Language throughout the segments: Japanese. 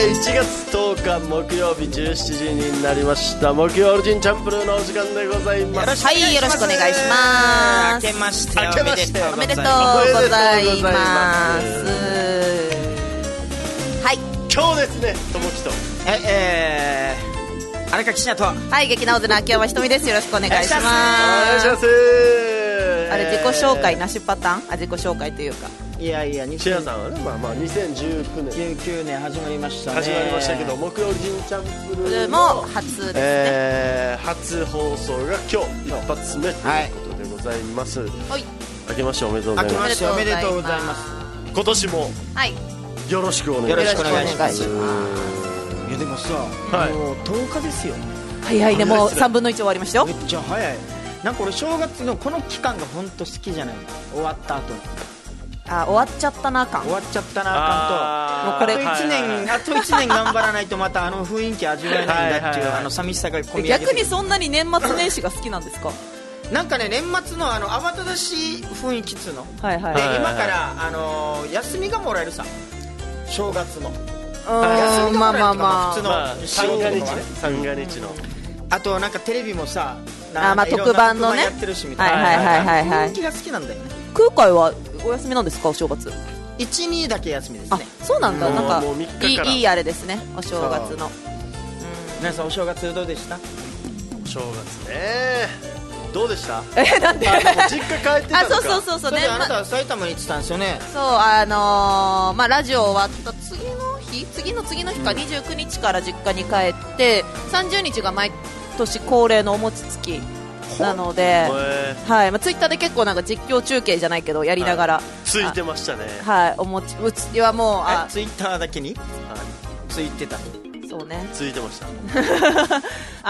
7月10日木曜日17時になりました。木曜オリジンチャンプルーのお時間でございます。 はい、よろしくお願いします。 明けましておめでとうございます。はい、 今日ですね、ともきと荒垣千奈と、 はい、劇ナオズの秋山ひとみです。よろしくお願いします。 お願いします。 あれ、自己紹介なしパターン？自己紹介というか、 いやいや、 シェアさんはね、まあ2019年始まりましたね。 始まりましたけど、木曜オリジンチャンプルーも初ですね。 初放送が今日一発目ということでございます。はい、明けましておめでとうございます。 おめでとうございます。 今年もよろしくお願いします。 いやでもさ、もう10日ですよ。 早いね、もう3分の1終わりましたよ。 めっちゃ早い。なんか俺正月のこの期間が本当好きじゃない。終わった後に終わっちゃったな感。 終わっちゃったな感と、もうこれあと1年頑張らないとまたあの雰囲気味わえないんだっていうあの寂しさが込み上げて。 逆にそんなに年末年始が好きなんですか？ なんかね、年末の慌ただしい雰囲気っつうの、で今から休みがもらえるさ、正月の休みがもらえるとか、普通の三が日ね、三が日の。 あとなんかテレビもさ、 特番のね、 やってるしみたいな雰囲気が好きなんだよね。 空海はお休みなんですか、お正月？ 1、2だけ休みですね。 そうなんだ。なんかいいあれですね、お正月の。 皆さんお正月どうでした？ お正月ね、どうでした？ なんで実家帰ってたんですか？ そうね。 あなたは埼玉に行ってたんですよね。 そう、ラジオ終わった次の日か、29日から実家に帰って30日が毎年恒例のお餅つきなので、はい、ツイッターで結構なんか実況中継じゃないけどやりながら、 ついてましたね。 はい、お餅つきはもうツイッターだけについてた。 そうね、 ついてました。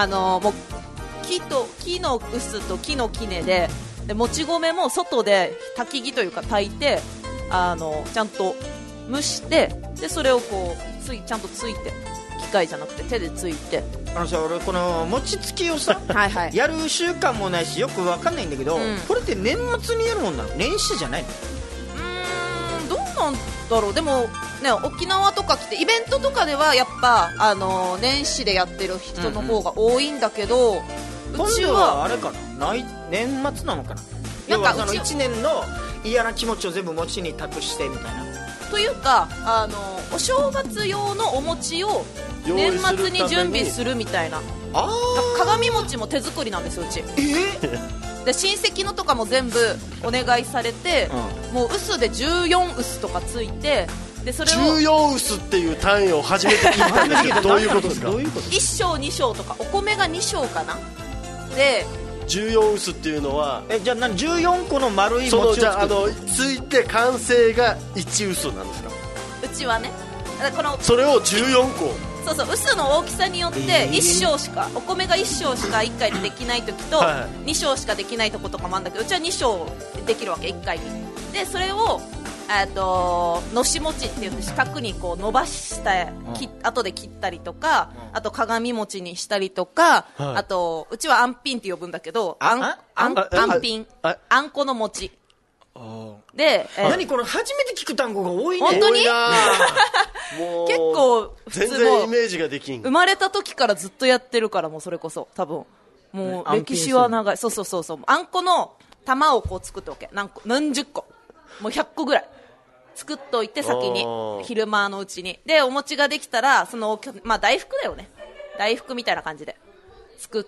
もう木の臼と木の杵でもち米も外で焚き木というか炊いて、ちゃんと蒸して、でそれをこうちゃんとついて、機械じゃなくて手でついて。 さ、俺この餅つきをさやる習慣もないしよく分かんないんだけど、これって年末にやるもんなの？年始じゃないの？ どうなんだろう。でもね、沖縄とか来てイベントとかではやっぱ年始でやってる人の方が多いんだけど、うちはあれかな、年末なのかな。要は1年の嫌な気持ちを全部餅に託してみたいな。 というか、お正月用のお餅を年末に準備するみたいな。鏡餅も手作りなんですよ、うち。で親戚のとかも全部お願いされて、もう臼で14臼とかついて、でそれを 14臼っていう単位を初めて聞いたんですけどどういうことですか ？1升2升とか、お米が2升かな。で 14臼っていうのはじゃあ14個の丸い餅を作る？ ついて完成が1臼なんですか？ うちはね、 それを14個。 そう、臼の大きさによって1升しか、お米が1升しか1回でできない時と2升しかできないとことかもあるんだけど、うちは2升できるわけ、1回に。でそれをのし餅っていう四角にこう伸ばした後で切ったりとか、あと鏡餅にしたりとか、あとうちはあんぴんって呼ぶんだけど、あんぴん、あんこの餅で、 何これ初めて聞く単語が多いね。 本当に結構全然イメージができん。 生まれた時からずっとやってるから、もうそれこそ多分もう歴史は長い。そう、あんこの玉をこう作っておけ、何十個、もう100個ぐらい作っといて、先に昼間のうちに。でお餅ができたら、大福だよね、大福みたいな感じで作って、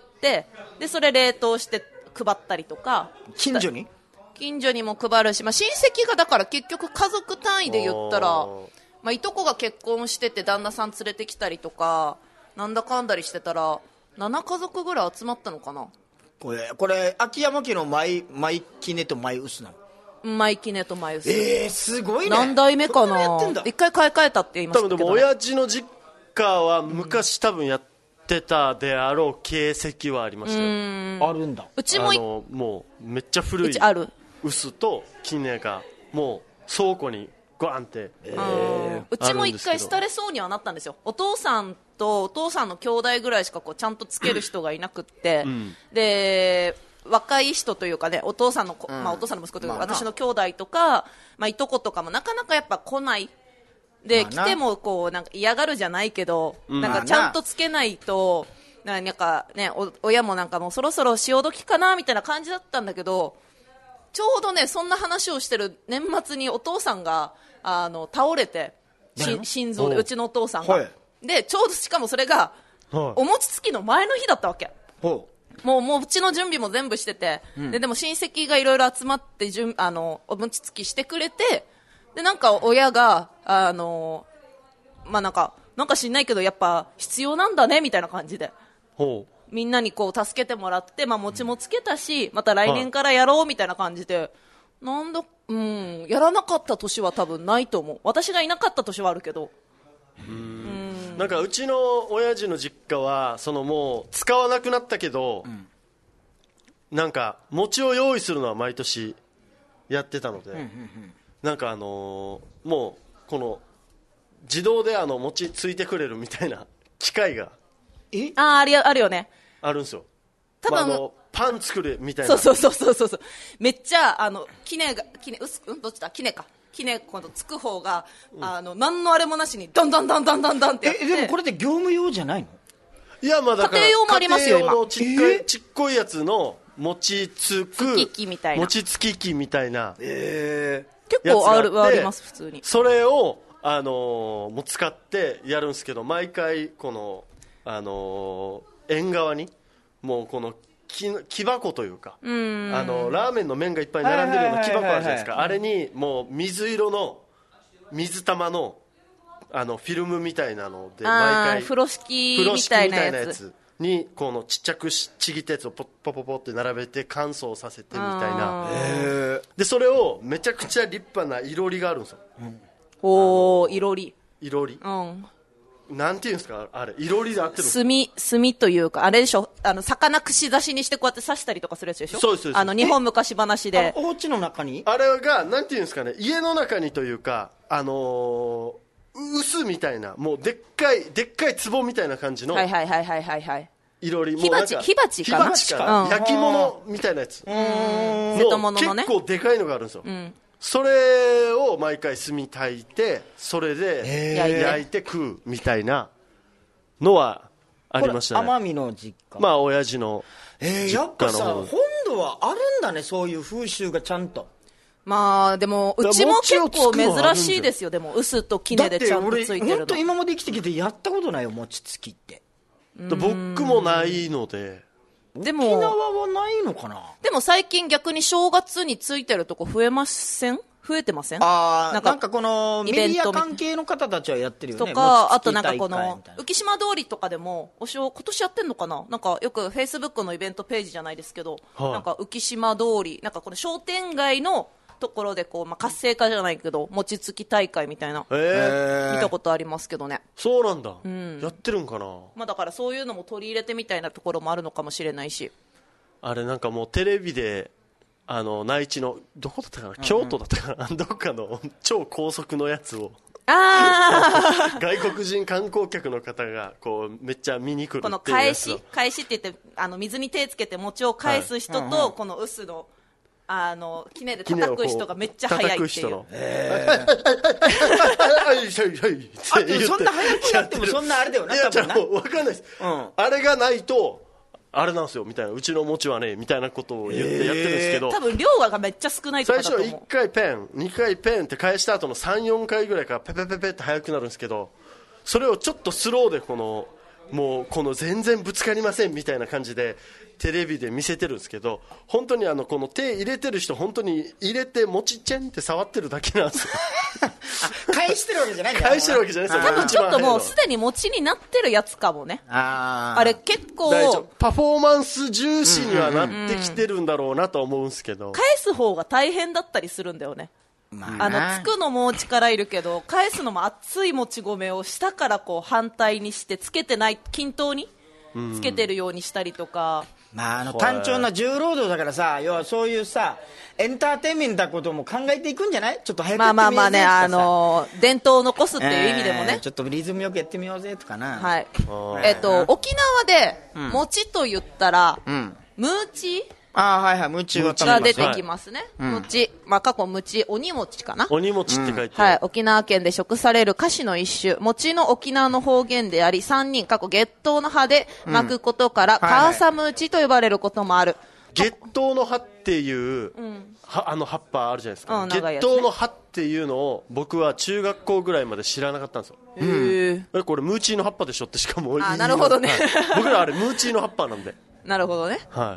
でそれ冷凍して配ったりとか。近所にも配るし、親戚がだから結局家族単位で言ったら、いとこが結婚してて旦那さん連れてきたりとか、なんだかんだりしてたら7家族ぐらい集まったのかな。 これ秋山家のマイキネとマイウスなの？ マイキネとマイウス。 すごいね。 何代目かな。一回買い替えたって言いましたけど、 多分でも親父の実家は昔多分やってたであろう形跡はありましたよ。 あるんだ。 うちももうめっちゃ古い臼と杵がもう倉庫にゴーンって、 うちも一回廃れそうにはなったんですよ。お父さんとお父さんの兄弟ぐらいしかこうちゃんとつける人がいなくって、で若い人というかね、お父さんの、お父さんの息子というか、私の兄弟とか、いとことかもなかなかやっぱ来ないで、来てもこうなんか嫌がるじゃないけど、なんかちゃんとつけないと、なんかね、親もなんかもうそろそろ潮時かなみたいな感じだったんだけど、ちょうどね、そんな話をしてる年末にお父さんが倒れて、心臓で、うちのお父さんが、はい、でちょうどしかもそれが、はい、お餅つきの前の日だったわけ、はい、もううちの準備も全部してて、でも親戚がいろいろ集まってお餅つきしてくれて、でなんか親がまあなんか知んないけどやっぱ必要なんだねみたいな感じで、みんなにこう助けてもらって、まあ、餅もつけたし、また来年からやろうみたいな感じで、やらなかった年は多分ないと思う。私がいなかった年はあるけど、 なんかうちの親父の実家はもう使わなくなったけど、なんか餅を用意するのは毎年やってたので、なんかもうこの自動で餅ついてくれるみたいな機械があるよね。 あるんですよ。多分、パン作るみたいな。そう。めっちゃキネどっちだ、キネ今度つく方が何のあれもなしにドンドンドンドンドンドンってやって。 でもこれって業務用じゃないの？ いや、まあだから家庭用もありますよ今。 ちっこいやつの餅つき機みたいな。餅つき機みたいな。 結構あります普通に。 それをもう使ってやるんですけど、毎回この縁側にもうこの木箱というか、ラーメンの麺がいっぱい並んでるような木箱あるじゃないですか、あれにもう水色の水玉のフィルムみたいなので毎回風呂敷みたいなやつにこのちっちゃくちぎったやつをポッって並べて乾燥させてみたいな。でそれをめちゃくちゃ立派ないろりがあるんですよ。 いろり、 なんていうんですか、あれいろりで合ってる炭というか、あれでしょ、魚串刺しにしてこうやって刺したりとかするやつでしょ。 そうです。 日本昔話でお家の中にあれがなんていうんですかね、家の中にというか臼みたいな、もうでっかい壺みたいな感じのいろり、 火鉢かな、 焼き物みたいなやつの結構でかいのがあるんですよ。それを毎回炭炊いて、それで焼いて食うみたいなのはありましたね。 奄美の実家、 まあ親父の実家の方。 やっぱさ、本土はあるんだね、そういう風習がちゃんと。 まあでもうちも結構珍しいですよ。でも臼と杵でちゃんとついてるの。 だって俺本当今まで生きてきてやったことないよ、餅つきって。 僕もないので。 でも沖縄はないのかな。 でも最近逆に正月についてるとこ増えてません？ なんかこのメディア関係の方たちはやってるよね。 とか、あとなんかこの浮島通りとかでも今年やってんのかな、なんかよくフェイスブックのイベントページじゃないですけど、なんか浮島通り、なんかこの商店街のところでこう、まあ、活性化じゃないけど餅つき大会みたいな、見たことありますけどね。 そうなんだ、やってるんかな。 まあ、だからそういうのも取り入れてみたいなところもあるのかもしれないし、 あれなんかもうテレビで内地のどこだったかな、京都だったかな、どこかの超高速のやつを外国人観光客の方がこうめっちゃ見に来るっていうやつ。この返しって言って水に手つけて餅を返す人と、この臼のきねで叩く人がめっちゃ速いっていう。そんな速くなってもそんなあれだよな。 分かんないです、あれがないとあれなんですよみたいな、うちの餅はねみたいなことを言ってやってるんですけど、 多分量がめっちゃ少ないとかだと思う。 最初1回ペン2回ペンって返した後の 3,4 回ぐらいからペペペペって速くなるんですけど、それをちょっとスローでもうこの全然ぶつかりませんみたいな感じでテレビで見せてるんですけど、本当にこの手入れてる人本当に入れて餅チェンって触ってるだけなんですよ返してるわけじゃないんだよ。 返してるわけじゃないですよ。 多分ちょっともうすでに餅になってるやつかもね。あれ結構パフォーマンス重視にはなってきてるんだろうなとは思うんですけど、 返す方が大変だったりするんだよね。つくのも力いるけど返すのも熱いもち米を下からこう反対にしてつけてない均等につけてるようにしたりとか、 単調な重労働だからさ、要はそういうさエンターテインメントなことも考えていくんじゃない？ちょっと早くやってみようぜとかさ、 伝統を残すっていう意味でもね、 ちょっとリズムよくやってみようぜとかな。 はい。沖縄で餅と言ったら、ムーチはいはい、餅が出てきますね。餅。過去餅、鬼餅かな。 鬼餅って書いてはい。沖縄県で食される菓子の一種。餅の沖縄の方言であり、三人、過去月桃の葉で巻くことから、カーサムーチと呼ばれることもある。 月桃の葉っていう、葉っぱあるじゃないですか。月桃の葉っていうのを僕は中学校ぐらいまで知らなかったんですよ。これムーチーの葉っぱでしょってしかもなるほどね。 僕らあれムーチーの葉っぱなんで。 なるほどね。 はい。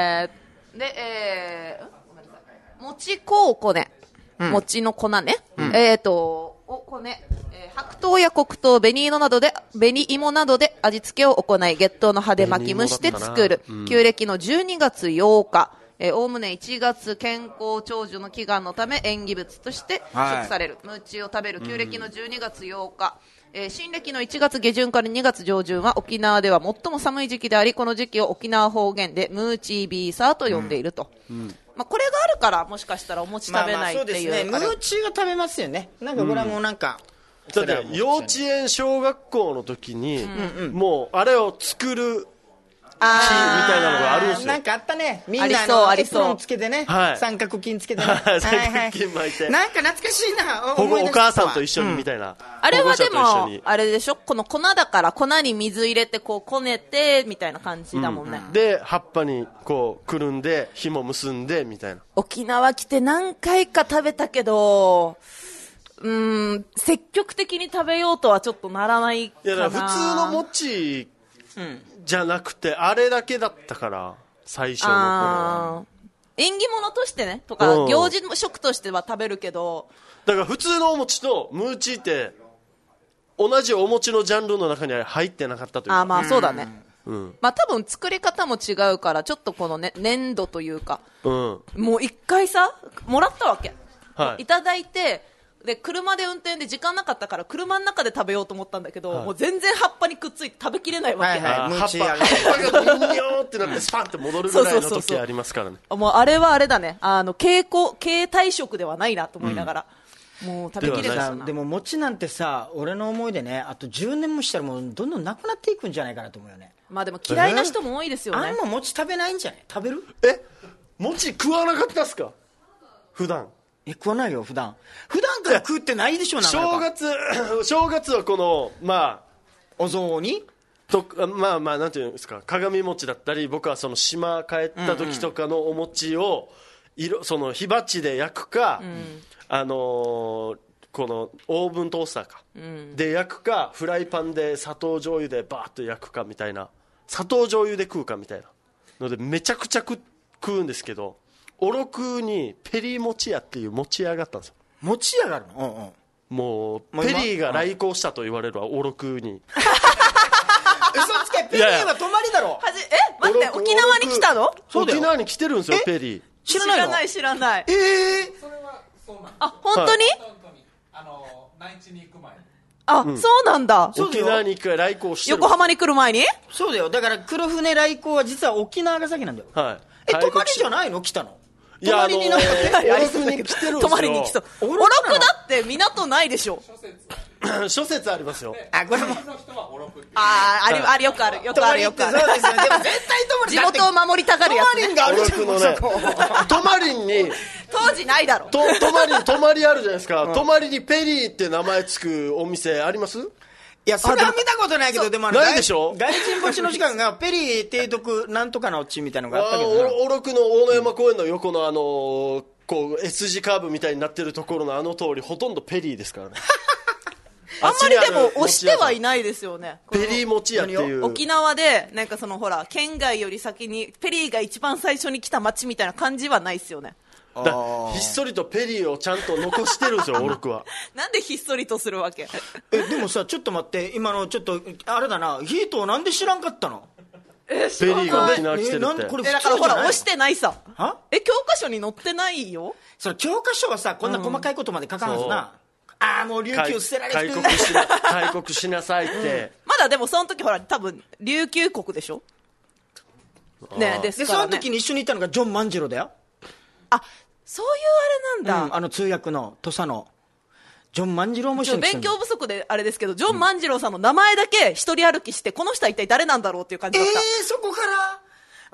餅粉をこね。餅の粉ね。こね。白桃や黒糖、紅芋などで味付けを行い、月桃の葉で巻き蒸して作る。旧暦の12月8日。おおむね1月健康長寿の祈願のため縁起物として食される。ムーチーを食べる旧暦の12月8日。新暦の1月下旬から2月上旬は沖縄では最も寒い時期であり、この時期を沖縄方言でムーチービーサーと呼んでいると。これがあるからもしかしたらお餅食べないっていう。 ムーチーは食べますよね。なんかこれはもうなんか。 だって幼稚園小学校の時に、もうあれを作る木みたいなのがあるんですよ。 なんかあったね。みんなエプロンつけてね、三角巾つけてね、 三角巾巻いて、 なんか懐かしいな。 お母さんと一緒にみたいな。 あれはでもあれでしょ、この粉だから粉に水入れてこうこねてみたいな感じだもんね。 で葉っぱにこうくるんで紐結んでみたいな。 沖縄来て何回か食べたけど、積極的に食べようとはちょっとならないかな。 いや、普通の餅じゃなくて、あれだけだったから、最初の頃は。 縁起物としてね、とか、行事食としては食べるけど。 だから普通のお餅とムーチーって、同じお餅のジャンルの中には入ってなかったというか。 まあそうだね。多分作り方も違うから、ちょっとこのね、粘度というか。もう一回さ、もらったわけ。いただいて、で車で運転で時間なかったから車の中で食べようと思ったんだけど、もう全然葉っぱにくっついて食べきれないわけ。 葉っぱがビニョーってなってスパンって戻るぐらいの時ありますからね。 もうあれはあれだね、軽体食ではないなと思いながら、もう食べきれない。 でも餅なんてさ、俺の思いでね、あと10年もしたらもうどんどんなくなっていくんじゃないかなと思うよね。 まあでも嫌いな人も多いですよね。 あんま餅食べないんじゃない？食べる？ 餅食わなかったっすか？普段食わないよ。普段から食ってないでしょ。 正月はこのお雑煮となんていうんですか、鏡餅だったり、僕はその島帰った時とかのお餅をその火鉢で焼くか、このオーブントースターか、で焼くか、フライパンで砂糖醤油でバーッと焼くかみたいな、砂糖醤油で食うかみたいなのでめちゃくちゃ食うんですけど、おろくにペリー餅屋っていう餅屋があったんですよ。 餅屋があるの？ もうペリーが来航したと言われるわ、おろくに。 嘘つけ、ペリーは泊まりだろ。 待って、沖縄に来たの？ 沖縄に来てるんですよ、ペリー。 知らないの？ 知らない。 それはそうなんです。 本当に？ 内地に行く前に。 そうなんだ。 沖縄に一回来航してる。 横浜に来る前に？ そうだよ。だから黒船来航は実は沖縄が先なんだよ。泊まりじゃないの？来たの？ いや、おろくに来てるんですよ。 泊まりに来た。おろくだって港ないでしょ。 諸説ありますよ。 これも。 よくある。そうですよ。でも絶対地元を守りたがるやつね。 泊まりに当時ないだろ。 泊まりあるじゃないですか。泊まりにペリーって名前つくお店あります？ いや、それは見たことないけど、でもないでしょ？ 外人墓地の時間がペリー提督なんとかの地みたいなのがあったけど、 おろくの大野山公園の横のこう S 字カーブみたいになってるところの通り、ほとんどペリーですからね。 あんまりでも押してはいないですよね。 ペリー餅屋っていう。 沖縄でなんかほら県外より先にペリーが一番最初に来た町みたいな感じはないですよね。 ひっそりとペリーをちゃんと残してるんですよ、オロクは。 なんでひっそりとするわけ？ でもさ、ちょっと待って、今のちょっとあれだな、ヒートなんで知らんかったの？ ペリーが沖縄来てるって。 これだからほら押してないさ。 教科書に載ってないよ。 それ教科書はさ、こんな細かいことまで書かんはずな。もう琉球捨てられてる。 開国しなさいって。 まだでもその時ほら多分琉球国でしょ。ね、ですからね。 でその時に一緒にいたのがジョン万次郎だよ。 そういうあれなんだ。 通訳の土佐のジョン万次郎も一緒に来てる。 勉強不足であれですけど、ジョン万次郎さんの名前だけ一人歩きして、この人は一体誰なんだろうっていう感じだった。 そこから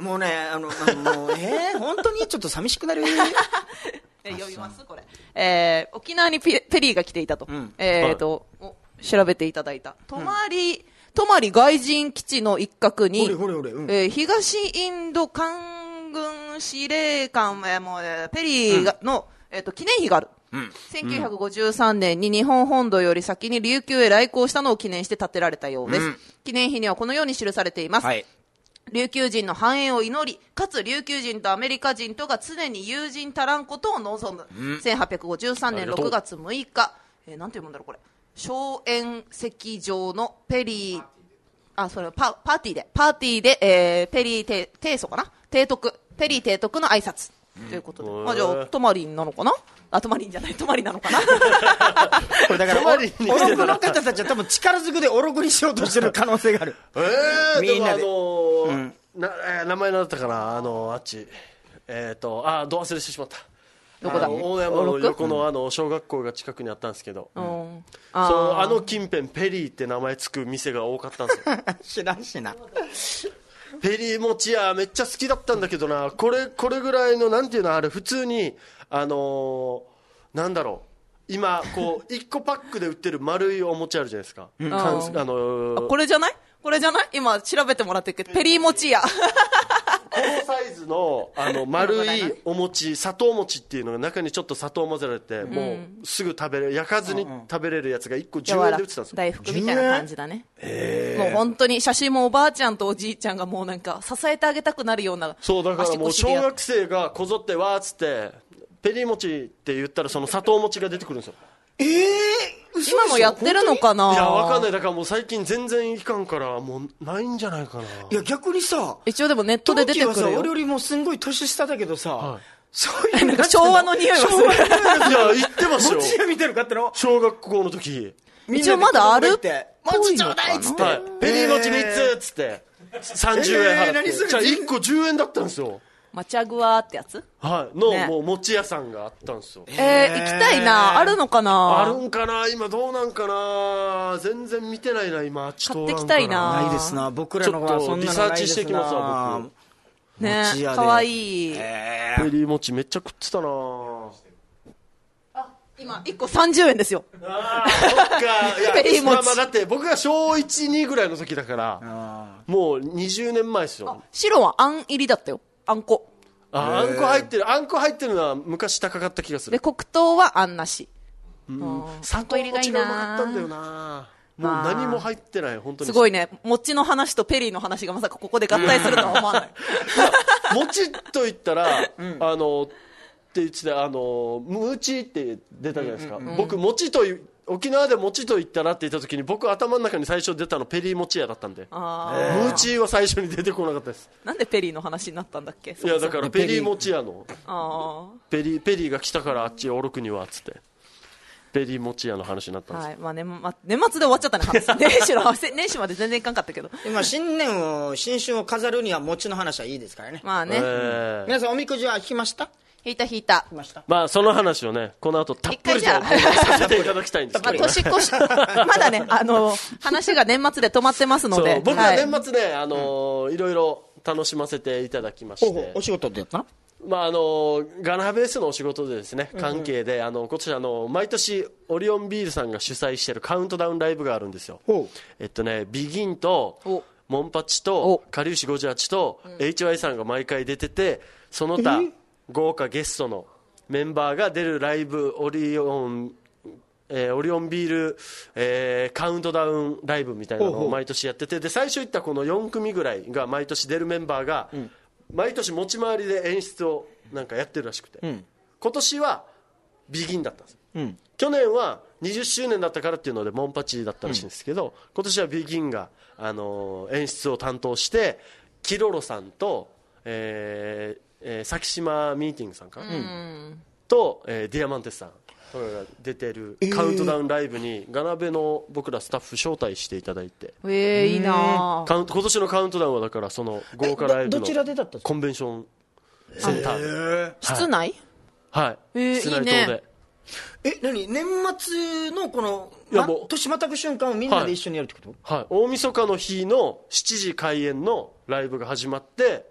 もうね本当にちょっと寂しくなる読みますこれ、沖縄にペリーが来ていたと、調べていただいた泊外人基地の一角に、東インド海軍司令官、ペリーの、記念碑がある。1953年に日本本土より先に琉球へ来航したのを記念して建てられたようです。記念碑にはこのように記されています。琉球人の繁栄を祈り、かつ琉球人とアメリカ人とが常に友人足らんことを望む。1853年6月6日、なんて読むんだろうこれ。荘園石場のペリー、それパーティーで、ペリー提訴かな、ペリー提督の挨拶ということで、じゃあトマリンなのかな、トマリンじゃない、トマリなのかなこれだからオログの方たちは多分力ずくでオログにしようとしてる可能性がある。みんなで名前なんだったかな、あっちど忘れしてしまった。 どこだ、 大山の横の小学校が近くにあったんですけど、近辺ペリーって名前つく店が多かったんですよ知らんしな。 ペリー餅屋めっちゃ好きだったんだけどな、これぐらいのなんていうの、あれ普通になんだろう、今こう1個パックで売ってる丸いお餅あるじゃないですか、 これじゃない今調べてもらってるけど、ペリー餅屋このサイズの丸いお餅、砂糖餅っていうのが中にちょっと砂糖混ぜられて、もうすぐ焼かずに食べれるやつが1個10円で売ってたんですよ。 大福みたいな感じだね。もう本当に写真もおばあちゃんとおじいちゃんがもうなんか支えてあげたくなるような。 そうだからもう小学生がこぞってわーっつってペリー餅って言ったらその砂糖餅が出てくるんですよ。 今もやってるのかな。 いやわかんない。だからもう最近全然いかんからもうないんじゃないかな。 いや逆にさ、 一応でもネットで出てくるよ。 トキはさ、俺よりもすんごい年下だけどさ、 そういうなんか昭和の匂いがする。 いや言ってますよ。 餅屋見てるかっての小学校の時一応まだあるって餅ちょうだいっつって、 ペリー餅3つっつって30円払って、じゃあ1個10円だったんですよ。 マチャグワってやつもう餅屋さんがあったんですよ。 行きたいな。あるのかな。 あるんかな、今どうなんかな、全然見てないな今。 買ってきたいな。 ないですな、僕らのはそんなのないですな。 リサーチしてきますわ僕ね。かわいい、 ペリー餅めっちゃ食ってたな。 今1個30円ですよ。 そっかペリー餅、 だって僕が小 1,2 ぐらいの時だからもう20年前ですよ。 白はあん入りだったよ。あんこ入ってる。あんこ入ってるのは昔高かった気がする。 で黒糖はあんなし。 砂糖餅がうまかったんだよな。もう何も入ってない。本当にすごいね。餅の話とペリーの話がまさかここで合体するとは思わない餅と言ったらって言ってたムチって出たじゃないですか。僕餅と沖縄で餅と言ったらって言った時に僕頭の中に最初出たのペリー餅屋だったんで、ムーチーは最初に出てこなかったです。 なんでペリーの話になったんだっけ。 いやだからペリー餅屋のペリーが来たからあっちおろくにはっつってペリー餅屋の話になったんです。 年末で終わっちゃったね年始まで全然いかんかったけど、 今新春を飾るには餅の話はいいですからね。 まあね、 皆さんおみくじは引きました？ 引いた。 まあその話をねこの後たっぷりとさせていただきたいんですけど、 年越しまだね話が年末で止まってますので、 僕は年末ねいろいろ楽しませていただきまして。 お仕事でやったの？ ガナハベースのお仕事でですね、関係で今年毎年オリオンビールさんが主催しているカウントダウンライブがあるんですよ。ビギンとモンパチとかりゆし58と HY さんが毎回出てて、その他豪華ゲストのメンバーが出るライブオリオンビール、カウントダウンライブみたいなのを毎年やってて、で最初言ったこの4組ぐらいが毎年出るメンバーが、毎年持ち回りで演出をなんかやってるらしくて、今年はビギンだったんです、去年は20周年だったからっていうのでモンパチだったらしいんですけど、今年はビギンが、演出を担当してキロロさんと、先島ミーティングさんかな、と、ディアマンテスさんが出てるカウントダウンライブにガナベの僕らスタッフ招待していただいて、 いいな。 今年のカウントダウンはだからその豪華ライブのどちらでだったんですか？ コンベンションセンターで、 室内？ はい、室内棟で。 何年末のこの年またぐ瞬間をみんなで一緒にやるってこと？ はい、大晦日の日の7時開演のライブが始まって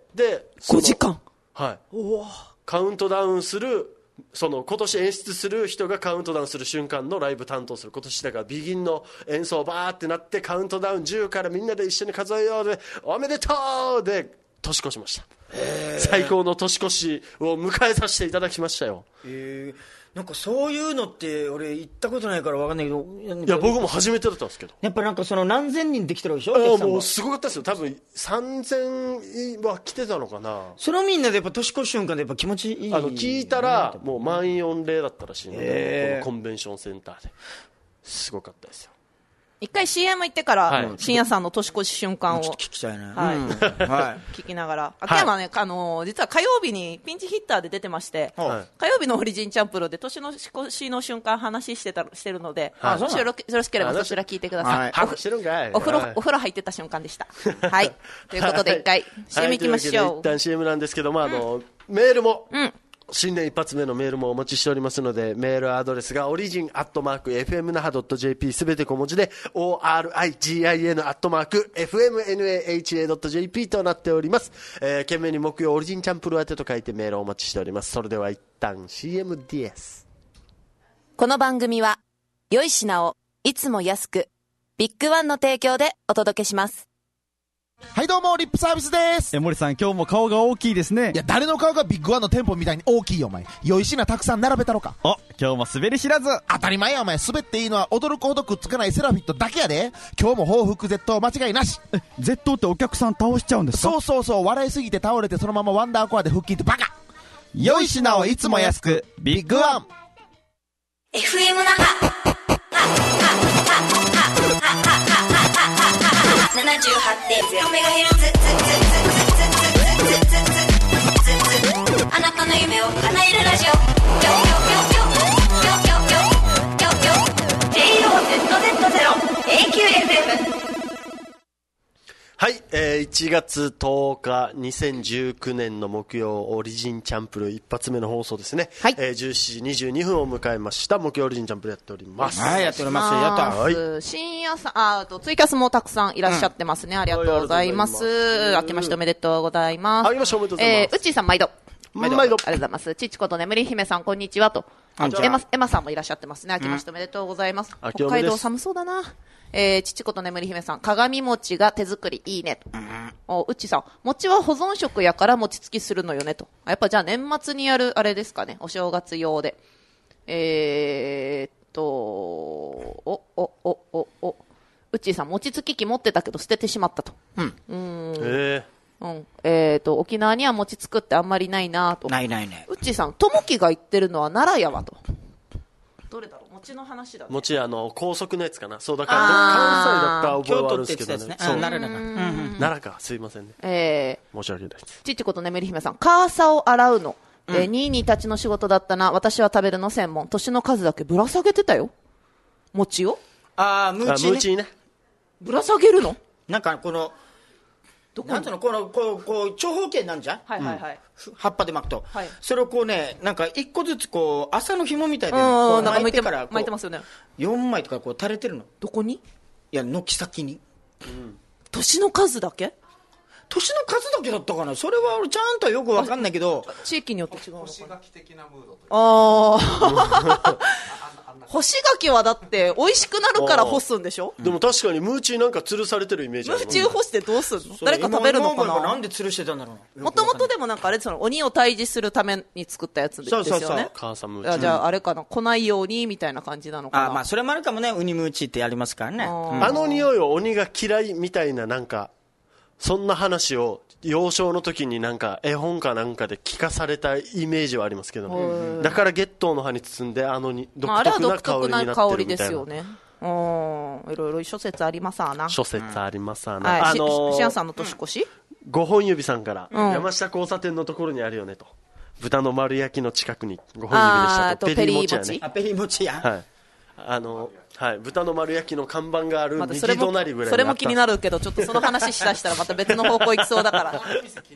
で 5時間、 はい、カウントダウンする、その今年演出する人がカウントダウンする瞬間のライブ担当する。今年だからビギンの演奏バーってなってカウントダウン10からみんなで一緒に数えようでおめでとうで年越しました。最高の年越しを迎えさせていただきましたよ。 なんかそういうのって俺行ったことないから分かんないけど、 いや僕も初めてだったんですけど、 やっぱなんかその何千人できてるでしょ。 もうすごかったですよ。多分3000は来てたのかな。 そのみんなでやっぱ年越し瞬間でやっぱ気持ちいい。 聞いたらもう満員御礼だったらしいので、このコンベンションセンターですごかったですよ。 一回 CM 行ってから、深夜さんの年越し瞬間をちょっと聞きたいね、 はい聞きながら、秋山ね、実は火曜日にピンチヒッターで出てまして、火曜日のオリジンチャンプルで年の越しの瞬間話してるので、もしよろしければそちら聞いてください。お風呂入ってた瞬間でした。はいということで一回 CM 行きましょう。 一旦 CM なんですけども、メールも、新年一発目のメールもお待ちしておりますので、メールアドレスが origin@fmnaha.jp すべて小文字で origin@fmnaha.jp となっております。懸命に木曜オリジンチャンプル宛てと書いてメールをお待ちしております。それでは一旦 CM です。 この番組は良い品をいつも安くビッグワンの提供でお届けします。 はいどうもリップサービスです。 森さん今日も顔が大きいですね。 いや誰の顔がビッグワンの店舗みたいに大きいよお前。良い品たくさん並べたろか。 今日も滑り知らず。 当たり前やお前。滑っていいのは驚くほどくっつかないセラフィットだけやで。今日も報復絶倒間違いなし。 絶倒ってお客さん倒しちゃうんですか。 そう笑いすぎて倒れてそのままワンダーコアで腹筋ってバカ。 良い品をいつも安くビッグワン。 FM 那覇 78.0MHz あなたの夢を叶えるラジオJOZZ0AQFM。 はい、1月10日2019年の木曜オリジンチャンプル一発目の放送ですね。 はい、 17時22分を迎えました。木曜オリジンチャンプルやっております。 はい、やっております。やった。 はい、深夜さん、ツイキャスもたくさんいらっしゃってますね。ありがとうございます。明けましておめでとうございます。 明けましておめでとうございます。 うっちーさん毎度。 毎度。 ありがとうございます。ちちこと眠り姫さん、こんにちはと。エマさんもいらっしゃってますね。明けましておめでとうございます。北海道寒そうだな。父こと眠り姫さん、鏡餅が手作りいいねと。うっちさん、餅は保存食やから餅つきするのよねと。やっぱじゃあ年末にやるあれですかね、お正月用で。うっちさん、餅つき機持ってたけど捨ててしまったと。沖縄には餅つくってあんまりないなと。 ないね。 うっちさん、ともきが言ってるのは奈良やわと。どれだろう、餅の話だね。 餅高速のやつかな。そうだから関西だった覚えはあるんですけどね。 そう奈良か、すいませんね。申し訳ないです。 ちっちこと眠り姫さん、カーサを洗うの、ニーニーたちの仕事だったな。私は食べるの専門。年の数だけぶら下げてたよ、餅を。 ムーチね。 ぶら下げるの、 なんかこのなんていうの、こう長方形なんじゃん、 はいはいはい、 葉っぱで巻くと、 はい、 それをこうね、なんか一個ずつこう朝の紐みたいで、 なんか巻いてから巻いてますよね。 4枚とかこう垂れてるの。 どこに？ いや、軒先に、 年の数だけ？ 年の数だけだったかな。それは俺ちゃんとはよく分かんないけど、 地域によって違うのかな。 干し柿的なムードというか。 干し柿はだって美味しくなるから干すんでしょ。 でも確かにムーチーなんか吊るされてるイメージある。 ムーチー干してどうするの？誰か食べるのかな。 なんで吊るしてたんだろう。 もともとでもなんかあれ、その鬼を退治するために作ったやつですよね。 そう母さんムーチー。 じゃああれかな、来ないようにみたいな感じなのかな。 まあそれもあるかもね。ウニムーチーってやりますからね。 あの匂いを鬼が嫌いみたいな、なんかそんな話を幼少の時になんか絵本かなんかで聞かされたイメージはありますけど、だから月桃の葉に包んで独特な香りになってるみたいな。あれは独特な香りですよね。いろいろ諸説ありますわな。 諸説ありますわな。 シアンさんの年越し、 5本指さんから、山下交差点のところにあるよねと。豚の丸焼きの近くに5本指でしたと。 ペリー餅やね。 ペリー餅や。 はい。はい、豚の丸焼きの看板がある右隣ぐらいにあった。 それも気になるけど、ちょっとその話しだしたらまた別の方向行きそうだから行こ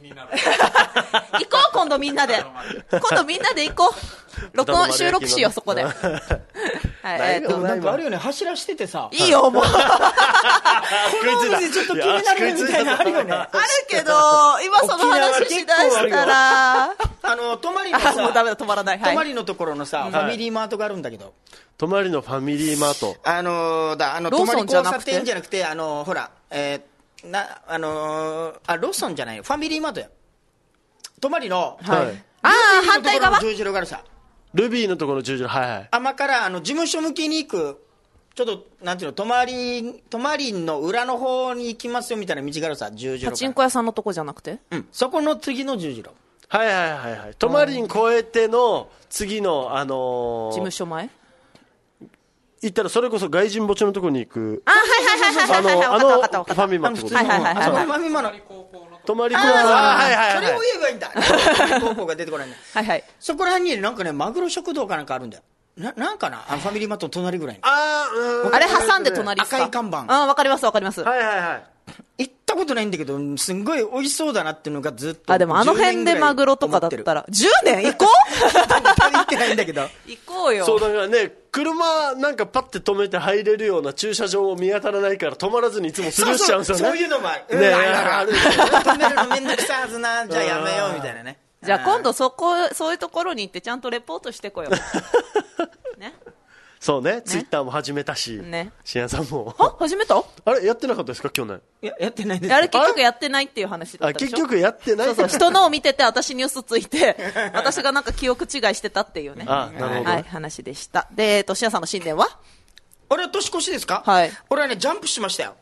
う、今度みんなで行こう。収録しよう、そこでなんかあるよね、走らしててさ、 いいよもうこのお店ちょっと気になるみたいなあるよね。 あるけど今その話しだしたら泊まりのさ、 もうダメだ止まらない、 泊まりのところのさ、ファミリーマートがあるんだけど、 泊まりのファミリーマート、 泊まり交差点じゃなくて、ほら、ローソンじゃないよ、ファミリーマートや。泊まりの、 反対側十字路があるさ。 ルビーのところの十字路、はいはい。 甘から事務所向けに行く、ちょっとなんていうの、泊まりの裏の方に行きますよみたいな道があるさ、十字路。 パチンコ屋さんのとこじゃなくて、 そこの次の十字路。 はいはいはいはい。泊まりに越えての次の事務所前。 行ったらそれこそ外人墓地のところに行く。 はいファミマってことですね。 ファミマの泊まり高校、はいはいはい。 それを言えばいいんだ。高校が出てこないね。 はいはい。 そこら辺になんかね、マグロ食堂かなんかあるんだよ。なんかな、ファミリーマートの隣ぐらいに。 あれ挟んで隣ですか。 赤い看板。 わかりますわかります。 はいはいはい。 行ったことないんだけど、すんごい美味しそうだなっていうのがずっと。 でもあの辺でマグロとかだったら10年行こう行ってないんだけど。 行こうよ。 そうだからね、車なんかパッて止めて入れるような駐車場も見当たらないから止まらずにいつもスルーしちゃうんですよね。 そういうのもある。 ある。 止めるのめんどくさいはずな、じゃあやめようみたいなね。 じゃあ今度そういうところに行ってちゃんとレポートしてこよう。ね。 そうね、ツイッターも始めたし、 ね、 しやさんも。 始めた？ あれやってなかったですか去年？ いや、やってないです。 あれ結局やってないっていう話だったでしょ。 結局やってない。 そう人のを見てて私に嘘ついて、私がなんか記憶違いしてたっていうね。 なるほど。 はい、話でした。で、しやさんの新年は？ 俺は年越しですか？ はい。 俺はね、ジャンプしましたよ。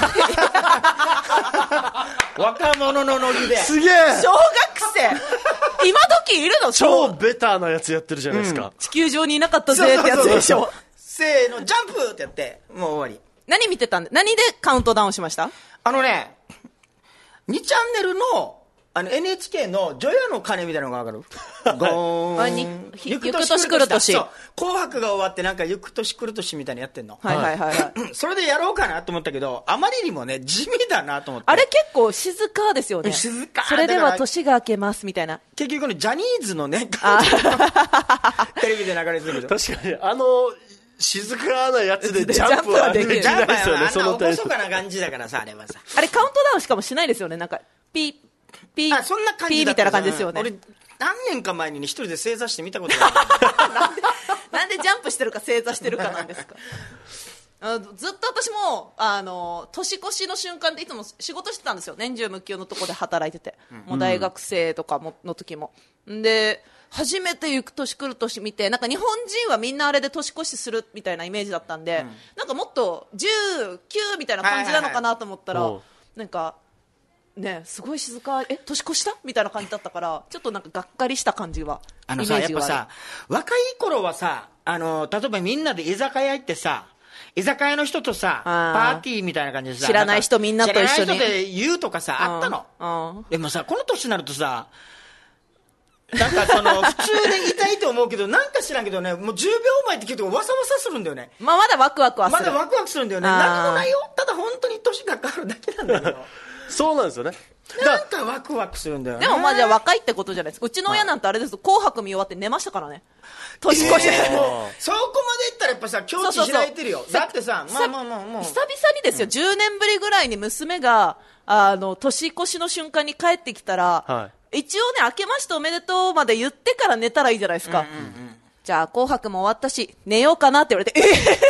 若者のノリで。 すげえ。 小学生。今時いるの？ 超ベターなやつやってるじゃないですか。 地球上にいなかったぜってやつでしょ。 せーの、ジャンプってやって、もう終わり。 何見てたんで、何でカウントダウンしました？ 2チャンネルの、NHK の除夜の鐘みたいなのがわかる？ゴーン。 ゆく年来る年。 そう。紅白が終わってなんかゆく年来る年みたいなやってんの。 はいはいはいはい。 それでやろうかなと思ったけど、あまりにもね、地味だなと思って。 あれ結構静かですよね。 静か。 それでは年が明けますみたいな。 結局ね、ジャニーズのね、テレビで流れてるけど。 確かに、静かなやつでジャンプはできないですよね、 そのタイプ。おぼそかな感じだからさ、あれはさ。 あれカウントダウンしかもしないですよね。なんか、ピー、 そんな感じピーみたいな感じですよね。 俺、何年か前に一人で正座して見たことある。 なんでジャンプしてるか正座してるかなんですか。ずっと私も、年越しの瞬間でいつも仕事してたんですよ。年中無休のとこで働いてて。もう大学生とかの時も。で、初めて行く年来る年見て、なんか日本人はみんなあれで年越しするみたいなイメージだったんで、なんかもっと10、9みたいな感じなのかなと思ったら、なんか、ね、すごい静か、年越したみたいな感じだったから、ちょっとなんかがっかりした感じは。 やっぱさ、若い頃はさ、例えばみんなで居酒屋行ってさ、居酒屋の人とさ、パーティーみたいな感じでさ、 知らない人みんなと一緒に。 知らない人で言うとかさ、あったの。でもさ、この年になるとさ、なんか普通でいたいと思うけど、なんか知らんけどね、もう10秒前って聞くとわさわさするんだよね。 まだワクワクはする。 まだワクワクするんだよね。何もないよ。ただ本当に年が変わるだけなんだよ。 そうなんですよね。 なんかワクワクするんだよね。 でもじゃあ若いってことじゃないですか。うちの親なんてあれです。紅白見終わって寝ましたからね。年越しで。 そこまでいったらやっぱさ、境地開いてるよ。だってさ、もう。久々 にですよ、10年ぶりぐらいに娘が、年越しの瞬間に帰ってきたら、一応ね、明けましておめでとうまで言ってから寝たらいいじゃないですか。じゃあ、紅白も終わったし、寝ようかなって言われて、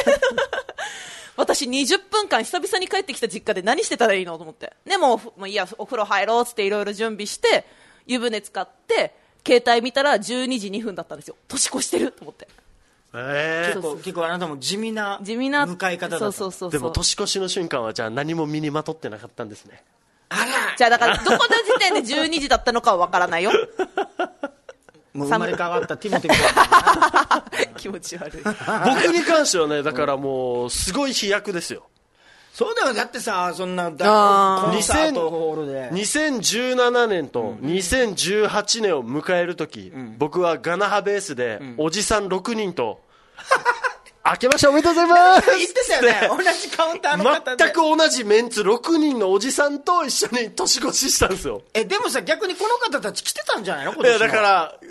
私20分間久々に帰ってきた実家で何してたらいいのと思って。でもいいや、お風呂入ろうっていろいろ準備して、湯船使って、携帯見たら12時2分だったんですよ。年越してると思って。 結構あなたも地味な迎え方だった。 そう。 でも年越しの瞬間はじゃあ何も身にまとってなかったんですね。 あら。 じゃあだからどこの時点で12時だったのかはわからないよ。 もう生まれ変わったティモティ気持ち悪い。 僕に関してはね、だからもうすごい飛躍ですよ。 そうだよ。だってさ、そんなコンサートホールで 2017年と2018年を迎えるとき、僕はガナハベースでおじさん6人と明けましておめでとうございます言ってたよね。同じカウンターの方で全く同じメンツ6人のおじさんと一緒に年越ししたんですよ。 でもさ、逆にこの方たち来てたんじゃないの？ いやだから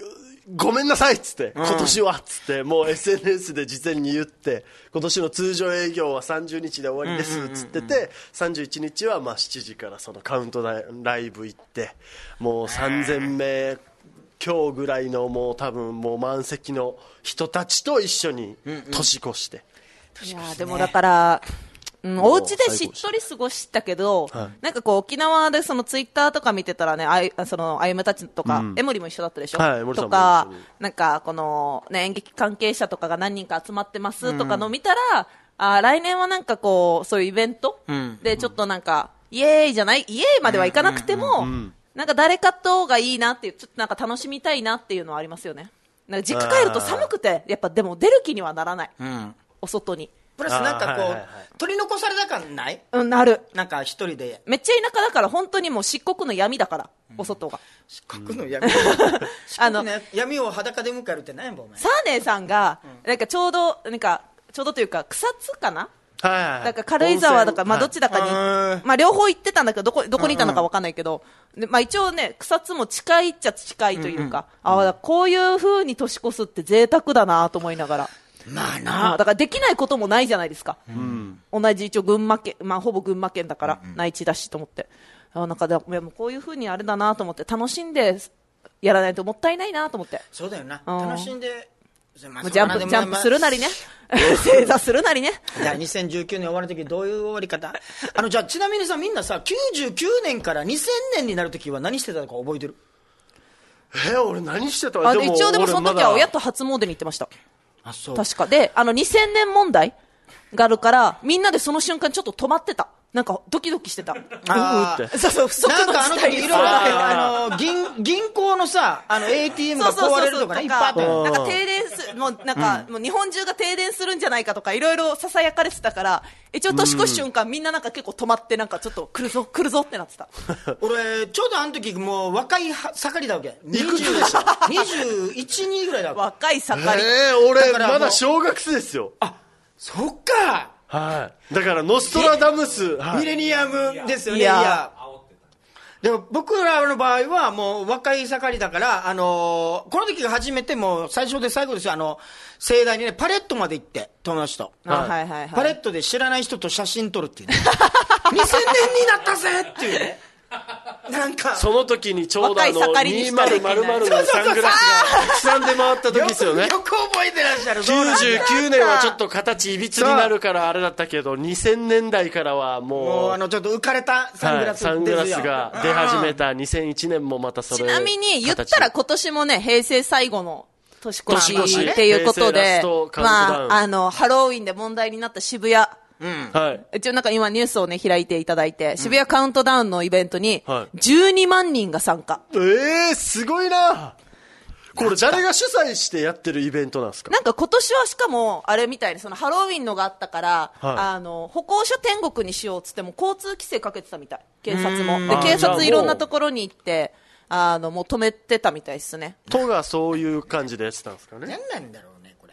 ごめんなさいっつって、今年はっつって、もう SNS で事前に言って、今年の通常営業は30日で終わりですっつってて、31日はまあ7時からそのカウントライブ行って、もう3000名今日ぐらいのもう多分もう満席の人たちと一緒に年越して。 いやでもだから、お家でしっとり過ごしたけど、なんかこう沖縄でそのツイッターとか見てたらね、そのあゆむたちとか、江森も一緒だったでしょ、とか、なんかこの、ね、演劇関係者とかが何人か集まってますとかの見たら、来年はなんかこうそういうイベントでちょっとなんかイエーイじゃない、イエーイまではいかなくても、なんか誰かとがいいなっていう、ちょっとなんか楽しみたいなっていうのはありますよね。なんか実家帰ると寒くてやっぱでも出る気にはならない、お外に。 プラスなんかこう、取り残された感ない？ なる。 なんか一人で。 めっちゃ田舎だから本当にもう漆黒の闇だから、お外が。 漆黒の闇闇を裸で迎えるって何やんぼお前。 サーネーさんが、なんかちょうどというか草津かな、だから軽井沢だか、まあどっちだかに、まあ両方行ってたんだけど、どこにいたのか分かんないけど、でまあ一応ね、草津も近いっちゃ近いというか、こういう風に年越すって贅沢だなと思いながら。 まあな、 だからできないこともないじゃないですか。同じ一応群馬県、まあほぼ群馬県だから、内地だしと思って。なんかでもこういう風にあれだなと思って、楽しんでやらないともったいないなと思って。 そうだよな。楽しんで。 ジャンプするなりね、正座するなりね。 じゃあ2019年終わるときどういう終わり方？じゃあちなみにさ、みんなさ、99年から2000年になるときは何してたのか覚えてる？ 俺何してた？ 一応でもその時は親と初詣に行ってました。あ、そう。確かで、2000年問題があるからみんなでその瞬間ちょっと止まってた。なんかドキドキしてた。そう不足のなんか時いろいろ銀行のさ、ATM が壊れるとかね、いっぱいあったよ。 なんか停電もうなんか、もう日本中が停電するんじゃないかとかいろいろささやかれてたから、一応年越し瞬間みんななんか結構止まって、なんかちょっと来るぞってなってた。 俺ちょうどあの時もう若い盛りだわけ。21、2ぐらいだわけ。 若い盛り。 俺まだ小学生ですよ。 あ、そっか。 はい。だからノストラダムス、 ミレニアムですよね。いやでも僕らの場合はもう若い盛りだから、この時が初めてもう最初で最後ですよ。盛大にね、パレットまで行って友達と、パレットで知らない人と写真撮るっていうね。2000年になったぜっていうね。なんかその時にちょうど2000のサングラスがたくさんで回った時ですよね。 よく覚えてらっしゃる。 99年はちょっと形いびつになるからあれだったけど、2000年代からはもうちょっと浮かれたサングラス、 サングラスが出始めた2001年もまたそれ。 ちなみに言ったら今年もね、平成最後の年越しっていうことで、まあハロウィンで問題になった渋谷、一応なんか今ニュースをね開いていただいて、渋谷カウントダウンのイベントに12万人が参加。 すごいな。これ誰が主催してやってるイベントなんですか？ なんか今年はしかもあれみたいに、そのハロウィンのがあったから、歩行者天国にしようっつっても交通規制かけてたみたい、警察も。で警察いろんなところに行ってもう止めてたみたいですね。 都がそういう感じでやってたんですかね。 何なんだろうねこれ。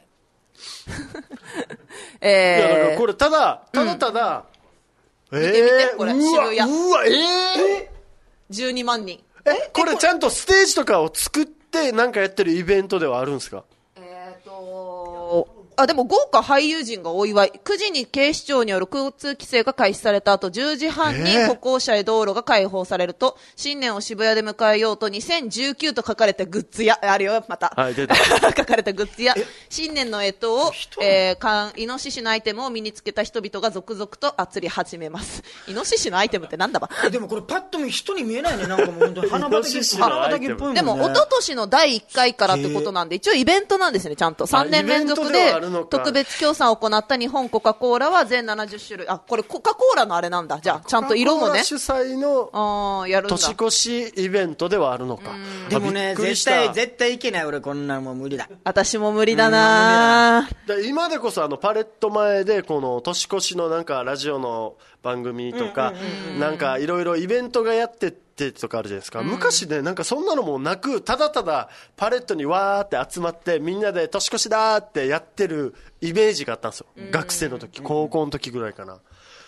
いやだからこれただ、 見てこれ渋谷。12万人。 これちゃんとステージとかを作ってなんかやってるイベントではあるんですか？ でも豪華俳優陣がお祝い。9時に警視庁による交通規制が開始された後、10時半に歩行者へ道路が開放されると、新年を渋谷で迎えようと2019と書かれたグッズや、あるよ、また。出た。書かれたグッズや、新年の干支を、イノシシのアイテムを身につけた人々が続々と祭り始めます。イノシシのアイテムってなんだば。 でもこれパッと見人に見えないね。なんかもう本当に花畑っぽいもんね。 でも、一昨年の第1回からってことなんで、一応イベントなんですね、ちゃんと。3年連続で、特別協賛を行った日本コカ・コーラは全70種類。これコカ・コーラのあれなんだ。じゃあちゃんと色もね、 主催の年越しイベントではあるのか。 でもね、絶対いけない。俺こんなのもう無理だ。 私も無理だな。 今でこそパレット前でこの年越しのなんかラジオの番組とかなんかいろいろイベントがやっててとかあるじゃないですか。昔ね、なんかそんなのもなく、ただただパレットにわーって集まってみんなで年越しだーってやってるイメージがあったんですよ。学生の時、高校の時ぐらいかな。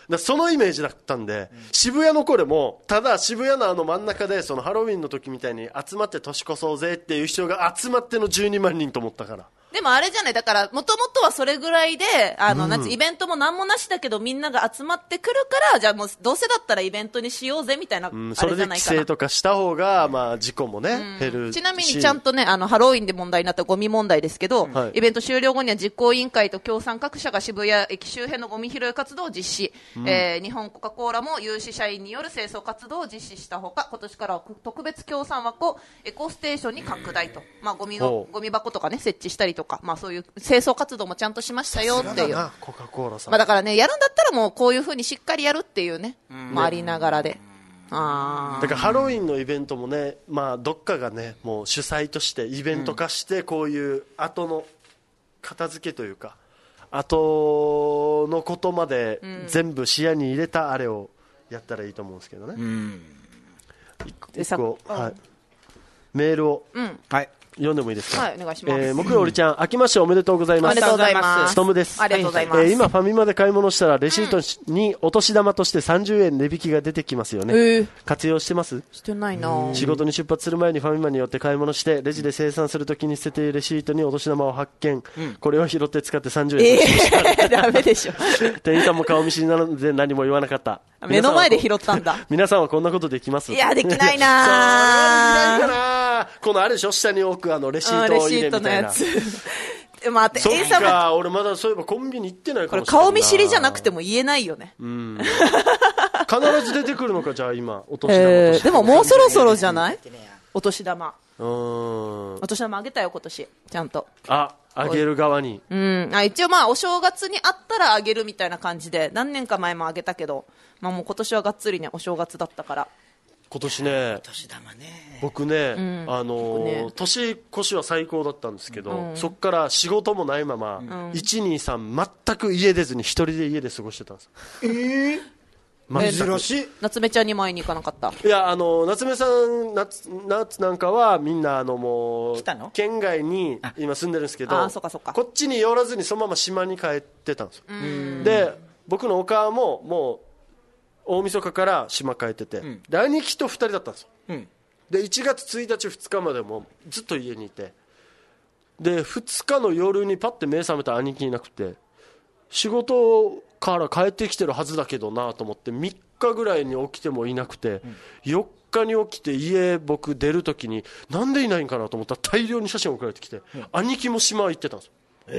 だそのイメージだったんで、渋谷の頃もただ渋谷の真ん中でそのハロウィンの時みたいに集まって年越そうぜっていう人が集まっての12万人と思ったから。 でもあれじゃない、だからもともとはそれぐらいでイベントも何もなしだけどみんなが集まってくるから、じゃあもうどうせだったらイベントにしようぜみたいな、あれじゃないかな。 それで規制とかした方が、まあ、事故もね、減るし。 ちなみにちゃんとね、ハロウィンで問題になったゴミ問題ですけど、イベント終了後には実行委員会と協賛各社が渋谷駅周辺のゴミ拾い活動を実施、日本コカ・コーラも有志社員による清掃活動を実施したほか、今年からは特別協賛枠をエコステーションに拡大と、まあ、ゴミ箱とかね設置したりとか、まあ、そういう清掃活動もちゃんとしましたよっていう。 コカ・コーラさん、 まあ、だからね、やるんだったらもうこういう風にしっかりやるっていうね、ありながらで。 だからハロウィンのイベントもね、まあ、どっかがねもう主催としてイベント化して、こういう後の片付けというか後のことまで全部視野に入れたあれをやったらいいと思うんですけどね。一個、はい、メールを、はい読んでもいいですか。 はい、お願いします。 木曜おりちゃん、明けましておめでとうございます。 ありがとうございます。 ストムです。 ありがとうございます。 今ファミマで買い物したらレシートにお年玉として30円値引きが出てきますよね。活用してます？ してないな。 仕事に出発する前にファミマに寄って買い物してレジで精算するときに捨てているレシートにお年玉を発見、これを拾って使って30円。 ダメでしょ。 店員さんも顔見知りなので何も言わなかった。 目の前で拾ったんだ。 皆さんはこんなことできます？ いや、できないな。 それはできないかな。このあるでしょ、下に置くレシートを入れみたいな。 レシートのやつ。でも店員さんも俺まだそういえばコンビニ行ってないかもしれない。 これ顔見知りじゃなくても言えないよね。 必ず出てくるのか、じゃあ今お年玉として。 でももうそろそろじゃない？お年玉。 お年玉あげたよ今年ちゃんと。 あげる側に。 一応まあお正月にあったらあげるみたいな感じで何年か前もあげたけど、まあもう今年はがっつりねお正月だったから。 今年ね、 年玉ね、 僕ね、年越しは最高だったんですけど、そっから仕事もないまま、1、2、3全く家出ずに一人で家で過ごしてたんですよ。 珍しい。 夏目ちゃんに前に行かなかった？ いや、夏目さん夏なんかはみんなもう県外に今住んでるんですけど、こっちに寄らずにそのまま島に帰ってたんですよ。で僕のお母ももう大晦日から島帰ってて、で兄貴と2人だったんですよ。で1月1日2日までもずっと家にいて、で2日の夜にパッて目覚めた兄貴いなくて、仕事から帰ってきてるはずだけどなと思って3日ぐらいに起きてもいなくて、4日に起きて家僕出るときになんでいないんかなと思ったら大量に写真送られてきて、兄貴も島行ってたんですよ。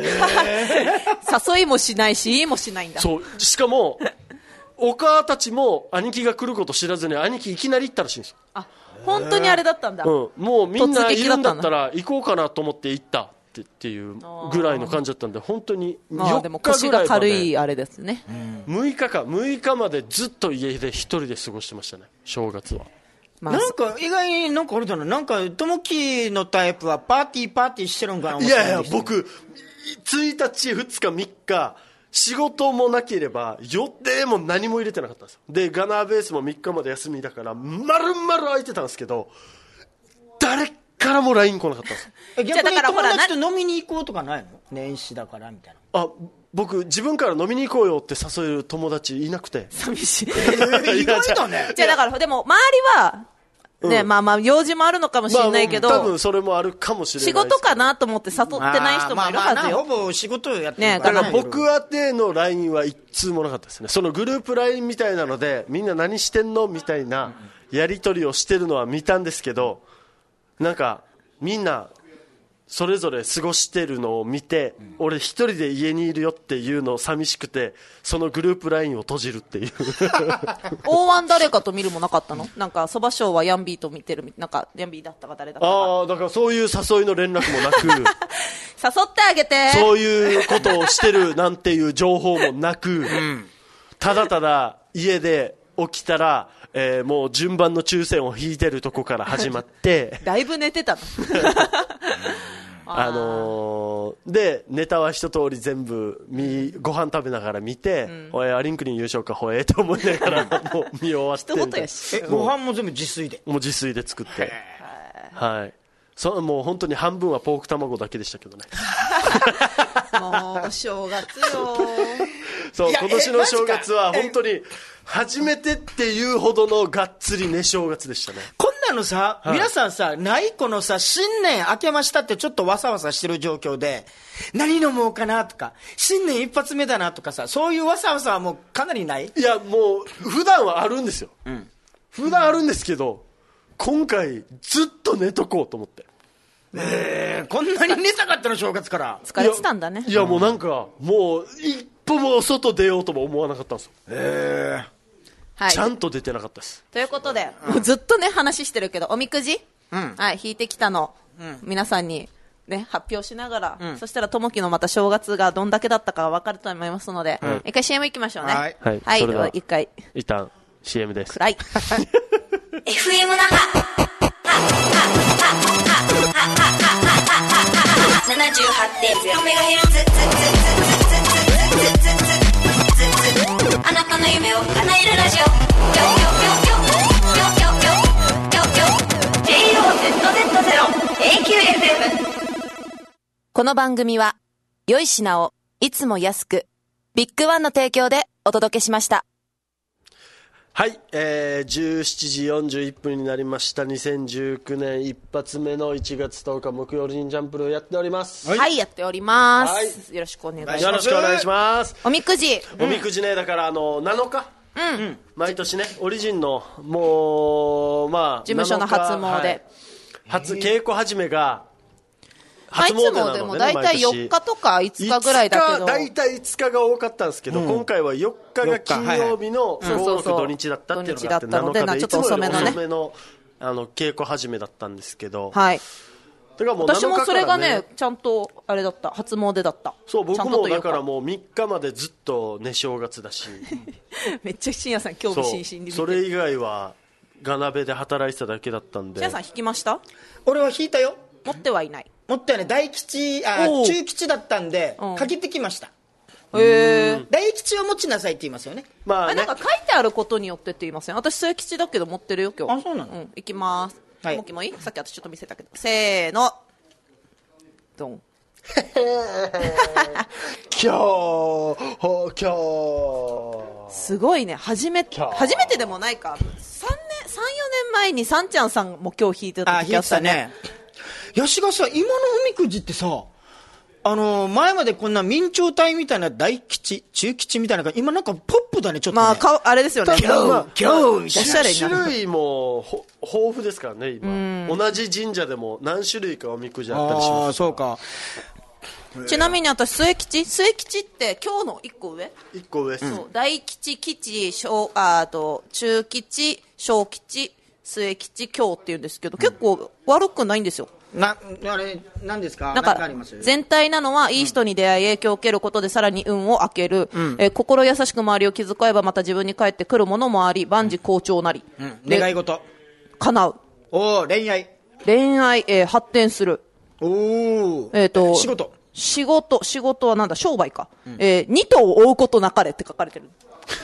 誘いもしないし言いもしないんだ。 そう、しかもお母たちも兄貴が来ること知らずに兄貴いきなり行ったらしいんですよ。 あ、本当にあれだったんだ。 もうみんないるんだったら行こうかなと思って行ったっていうぐらいの感じだったんで、本当に4日ぐらいまで。 でも腰が軽いあれですね。 6日までずっと家で一人で過ごしてましたね、正月は。 なんか意外になんかあれだな、なんか友樹のタイプはパーティーしてるんかな。 いやいや、僕1日2日3日仕事もなければ予定も何も入れてなかったんですよ。でガナーベースも3日まで休みだから丸々空いてたんですけど、誰からも LINE 来なかったんですよ。 逆に友達と飲みに行こうとかないの？年始だからみたいな。 僕自分から飲みに行こうよって誘える友達いなくて。 寂しい。 意外だね。 じゃあだからでも周りはね、まあ用事もあるのかもしれないけど、 多分それもあるかもしれない。 仕事かなと思って誘ってない人もいるはずよ。 ほぼ仕事やってるから。だから僕宛ての LINE は一通もなかったですね。そのグループ LINE みたいなのでみんな何してんのみたいなやり取りをしてるのは見たんですけど、なんかみんなそれぞれ過ごしてるのを見て、俺一人で家にいるよっていうのを寂しくて、そのグループ LINE を閉じるっていう大湾誰かと見るもなかったの？なんかそばショーはヤンビーと見てる、なんかヤンビーだったか誰だったか。 だからそういう誘いの連絡もなく誘ってあげて、 そういうことをしてるなんていう情報もなく、ただただ家で起きたらもう順番の抽選を引いてるとこから始まってだいぶ寝てたのでネタは一通り全部ご飯食べながら見て、アリンクリン優勝かほえと思いながらもう見終わって一言やし、 ご飯も全部自炊で、 もう自炊で作って、はい、もう本当に半分はポーク卵だけでしたけどねもうお正月よ。 そう、 いや今年の正月は本当に初めてっていうほどのがっつりね正月でしたね。 こんなのさ、 はい皆さんさ、ないこのさ、新年明けましたってちょっとわさわさしてる状況で、何飲もうかなとか、新年一発目だなとかさ、そういうわさわさはもうかなりない？ いやもう普段はあるんですよ、普段あるんですけど、今回ずっと寝とこうと思って。 こんなに寝たかったの正月から。 疲れてたんだね。 いやもうなんかもう一歩も外出ようとも思わなかったんですよ、 はい。 ちゃんと出てなかったです。 ということで、もうずっとね、話してるけど、おみくじ、はい、引いてきたの、皆さんに、ね、発表しながら、そしたら、ともきのまた正月がどんだけだったか分かると思いますので、一回 CM 行きましょうね。 はいはい、それではでは一回、 一旦 CM です。 暗い。 FM 那覇 78.0MHz あなたの夢を叶えるラジオこの番組は、良い品をいつも安く、ビッグワンの提供でお届けしました。 はい、17時41分になりました。2019年一発目の1月10日木曜日にジャンプルをやっております。 はい、やっております。 はいよろしくお願いします。 よろしくお願いします。 おみくじ。 おみくじね、だから7日、毎年ね、オリジンのもうまあ事務所の初詣、 はい、初稽古始めがまあ、いつもでも大体4日とか5日ぐらいだけど、 大体5日が多かったんですけど、今回は4日が金曜日の5、6土日だったっていうのがあって、7日でいつもより遅めの稽古始めだったんですけど、 はい、 だからもう私もそれがね、ちゃんとあれだった、初詣だった。 そう、僕もだからもう3日までずっとね正月だしめっちゃ深夜さん興味津々に見てる。 それ以外はがなべで働いてただけだったんで。 深夜さん引きました？ 俺は引いたよ。 持ってはいない。 持ったよね。大吉、中吉だったんで、かけてきました。大吉を持ちなさいって言いますよね。 まあね、 なんか書いてあることによってって言いますよ。私末吉だけど持ってるよ今日。 あ、そうなの？ いきます。 はい。 もきもいい？さっき私ちょっと見せたけど。せーの。ドン。 今日すごいね。初めてでもないか。3、4年前にさんちゃんさんも今日引いてた時あったね。 ヤシがさ、今のおみくじってさ、前までこんな明朝体みたいな大吉、中吉みたいな、今なんかポップだね、ちょっとね。 まあ、あれですよね。 今日おしゃれになる。 種類も豊富ですからね、今。同じ神社でも何種類かおみくじあったりします。 あ、そうか。 ちなみに私、末吉って今日の1個上 1個上です。 そう、大吉、吉、中吉、小吉、末吉、今日って言うんですけど、結構悪くないんですよ。 あれ、何ですか？ なんかあります？ 全体なのは、いい人に出会い影響を受けることでさらに運を開ける、心優しく周りを気遣えばまた自分に返ってくるものもあり、万事好調なり、 願い事叶う。 恋愛、発展する。仕事はなんだ、商売か。二頭を追うことなかれって書かれてる。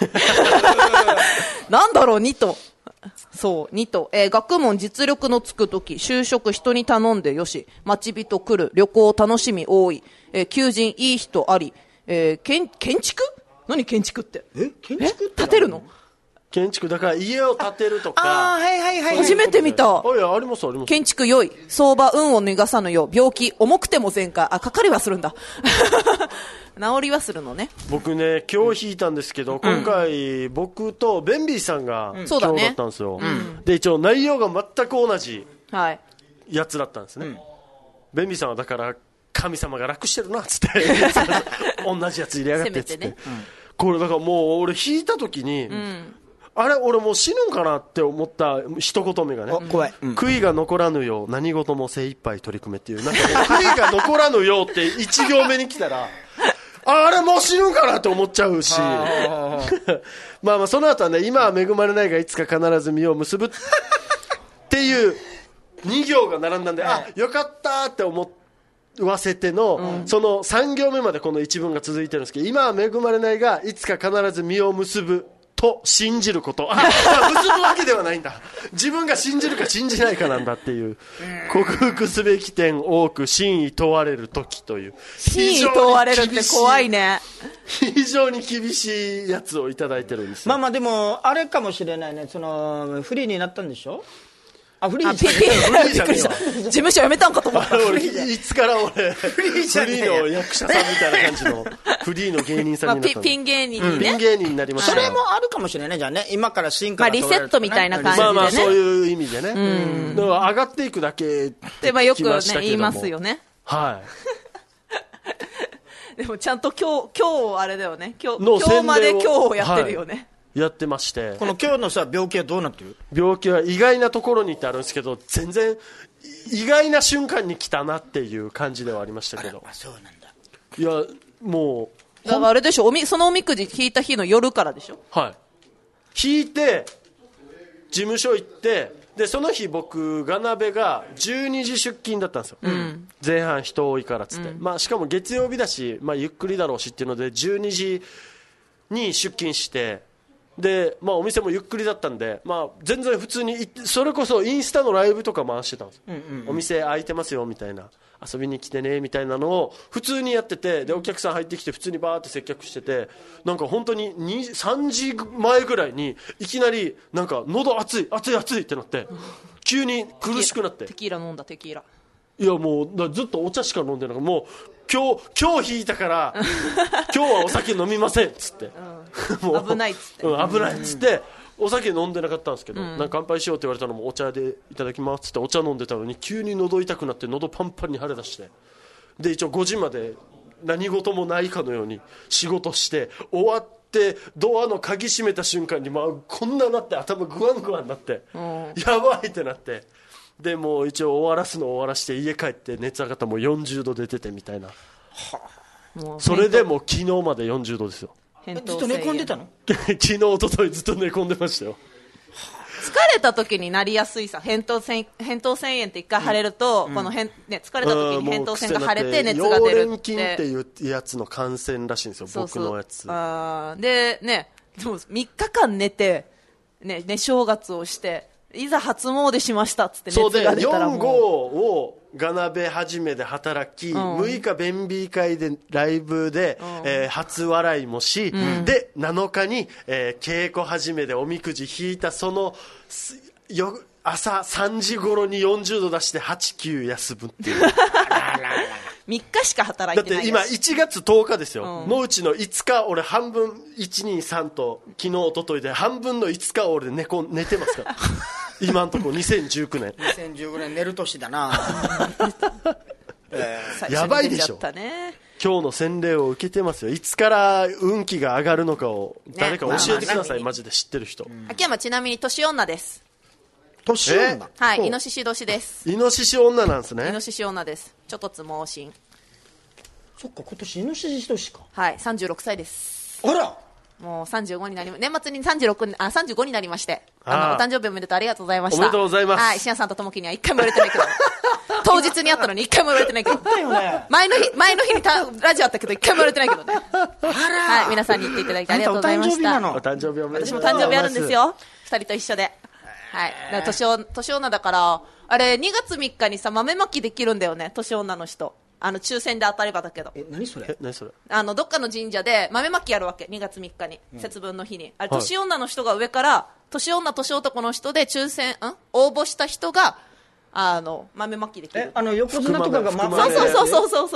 なんだろう、二頭。そう、2と、学問実力のつくとき、就職人に頼んでよし、待ち人来る、旅行楽しみ多い、求人いい人あり、建築？何建築って？ 建築って建てるの？ 建築、だから家を建てるとか。 はい。 初めて見た。 いや、あります。 建築良い、相場運を逃がさぬよう、病気、重くても全開、かかりはするんだ。治りはするのね。 僕ね、今日引いたんですけど、今回僕とベンビーさんが今日だったんですよ。で、一応内容が全く同じやつだったんですね。ベンビーさんはだから神様が楽してるなっつって同じやつ入れやがってっつって、これだからもう俺引いた時に、あれ俺もう死ぬんかなって思った一言目がね、 怖い、 悔いが残らぬよう何事も精一杯取り組めっていう、なんかね、悔いが残らぬようって一行目に来たらあれもう死ぬんかなって思っちゃうしまあその後はね、今は恵まれないがいつか必ず実を結ぶっていう2行が並んだんで、あ、よかったって思わせての、その3行目までこの一文が続いてるんですけど、今は恵まれないがいつか必ず実を結ぶと信じること。結ぶわけではないんだ。自分が信じるか信じないかなんだっていう。克服すべき点多く真意問われる時という。 真意問われるって怖いね。 非常に厳しいやつをいただいてるんですよ。 まあまあでもあれかもしれないね。そのフリーになったんでしょ。フリーじゃねえわ。 事務所辞めたんかと思った。 いつから俺フリーの役者さんみたいな感じのフリーの芸人さんになったの。 ピン芸人にね。 ピン芸人になりました。 それもあるかもしれないじゃあね。今から進化がリセットみたいな感じでね。 まあそういう意味でね。だから上がっていくだけってよくね言いますよね。 はい。 でもちゃんと今日あれだよね。今日まで今日をやってるよね。 やってまして、 この今日のさ病気はどうなってる？ 病気は意外なところにってあるんですけど、全然意外な瞬間に来たなっていう感じではありましたけど。 そうなんだ。 いやもうだからあれでしょ、そのおみくじ引いた日の夜からでしょ。 はい、引いて事務所行って、でその日僕がなべが12時出勤だったんですよ、前半人多いからっつって、まあ、しかも月曜日だし、まあ、ゆっくりだろうしっていうので12時に出勤して、で、まあ、お店もゆっくりだったんで、まあ、全然普通に行って、それこそインスタのライブとか回してたんです、お店開いてますよみたいな、遊びに来てねみたいなのを普通にやってて、でお客さん入ってきて普通にバーって接客してて、なんか本当に3時前ぐらいにいきなりなんか喉熱い熱い熱いってなって、急に苦しくなって、 テキーラ飲んだ。テキーラ、 いやもうずっとお茶しか飲んでなくて、もう今日引いたから今日はお酒飲みませんっつって、 もう危ないっつって、 危ないっつってお酒飲んでなかったんですけど、なんか乾杯しようって言われたのもお茶でいただきますっつってお茶飲んでたのに、急に喉痛くなって喉パンパンに腫れ出して、で一応5時まで何事もないかのように仕事して終わって、ドアの鍵閉めた瞬間に、まあ、こんななって頭グワングワンになって、やばいってなって、でもう一応終わらして家帰って熱上がったらもう40度出ててみたいな、それでも昨日まで40度ですよ。 ずっと寝込んでたの？ 昨日一昨日ずっと寝込んでましたよ。 疲れた時になりやすいさ、扁桃腺炎って一回腫れると、この疲れた時に扁桃腺が腫れて熱が出るって、 溶連菌っていうやつの感染らしいんですよ。僕のやつでね、でも3日間寝て、ね、正月をしていざ初詣しましたっつって熱が出たらもう、 4号をがなべ始めで働き、6日弁美会でライブで、初笑いもし、で7日に、稽古始めでおみくじ引いた、その朝3時頃に40度出して8、9休むっていう 3日しか働いてない。 だって今1月10日ですよ、のうちの5日俺半分、123と昨日一昨日で半分の5日俺寝てますから今のところ2019年寝る年だなやばいでしょ、今日の洗礼を受けてますよ。いつから運気が上がるのかを誰か教えてください、マジで知ってる人。 秋山ちなみに年女です。 年女？ はい、イノシシ年です。 イノシシ女なんですね。 イノシシ女です。ちょっとつ盲信。 そっか、今年イノシシ年か。 はい、36歳です。 あら、 もう35になり、年末に35になりまして、お誕生日おめでとう、ありがとうございました。 おめでとうございます。 はい、しやさんとともきには一回も言われてないけど当日に会ったのに一回も言われてないけど前の日にラジオあったけど一回も言われてないけどねはい、皆さんに言っていただいてありがとうございました。 お誕生日おめでとうございます。 私も誕生日あるんですよ、2人と一緒で。はい、だから年女だから、あれ2月3日にさ豆まきできるんだよね、年女の人。抽選で当たればだけど。 何それ？ どっかの神社で豆まきやるわけ、2月3日に、節分の日に。あれ、年女の人が上から、年女、年男の人で応募した人が、豆まきできる。 横綱とかがそう。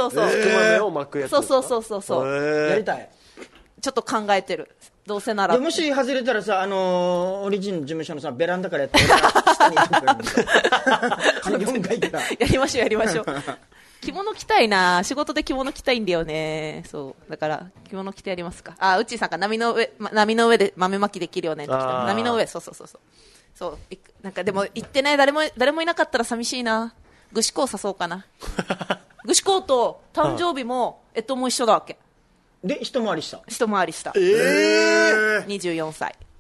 福豆を巻くやつ。 そう。 やりたい。 ちょっと考えてる。どうせなら。 もし外れたらさ、オリジンの事務所のさ、ベランダからやって下に行ってくれるんだ4階から。 やりましょう。着物着たいな、仕事で着物着たいんだよね。そうだから着物着てやりますか。うっちーさんが波の上で豆まきできるよねって来た。波の上、そうなんかでも行ってない誰もいなかったら寂しいな。ぐしこを誘おうかなぐしこうと誕生日もも一緒だわけで、 一回りした。 24歳。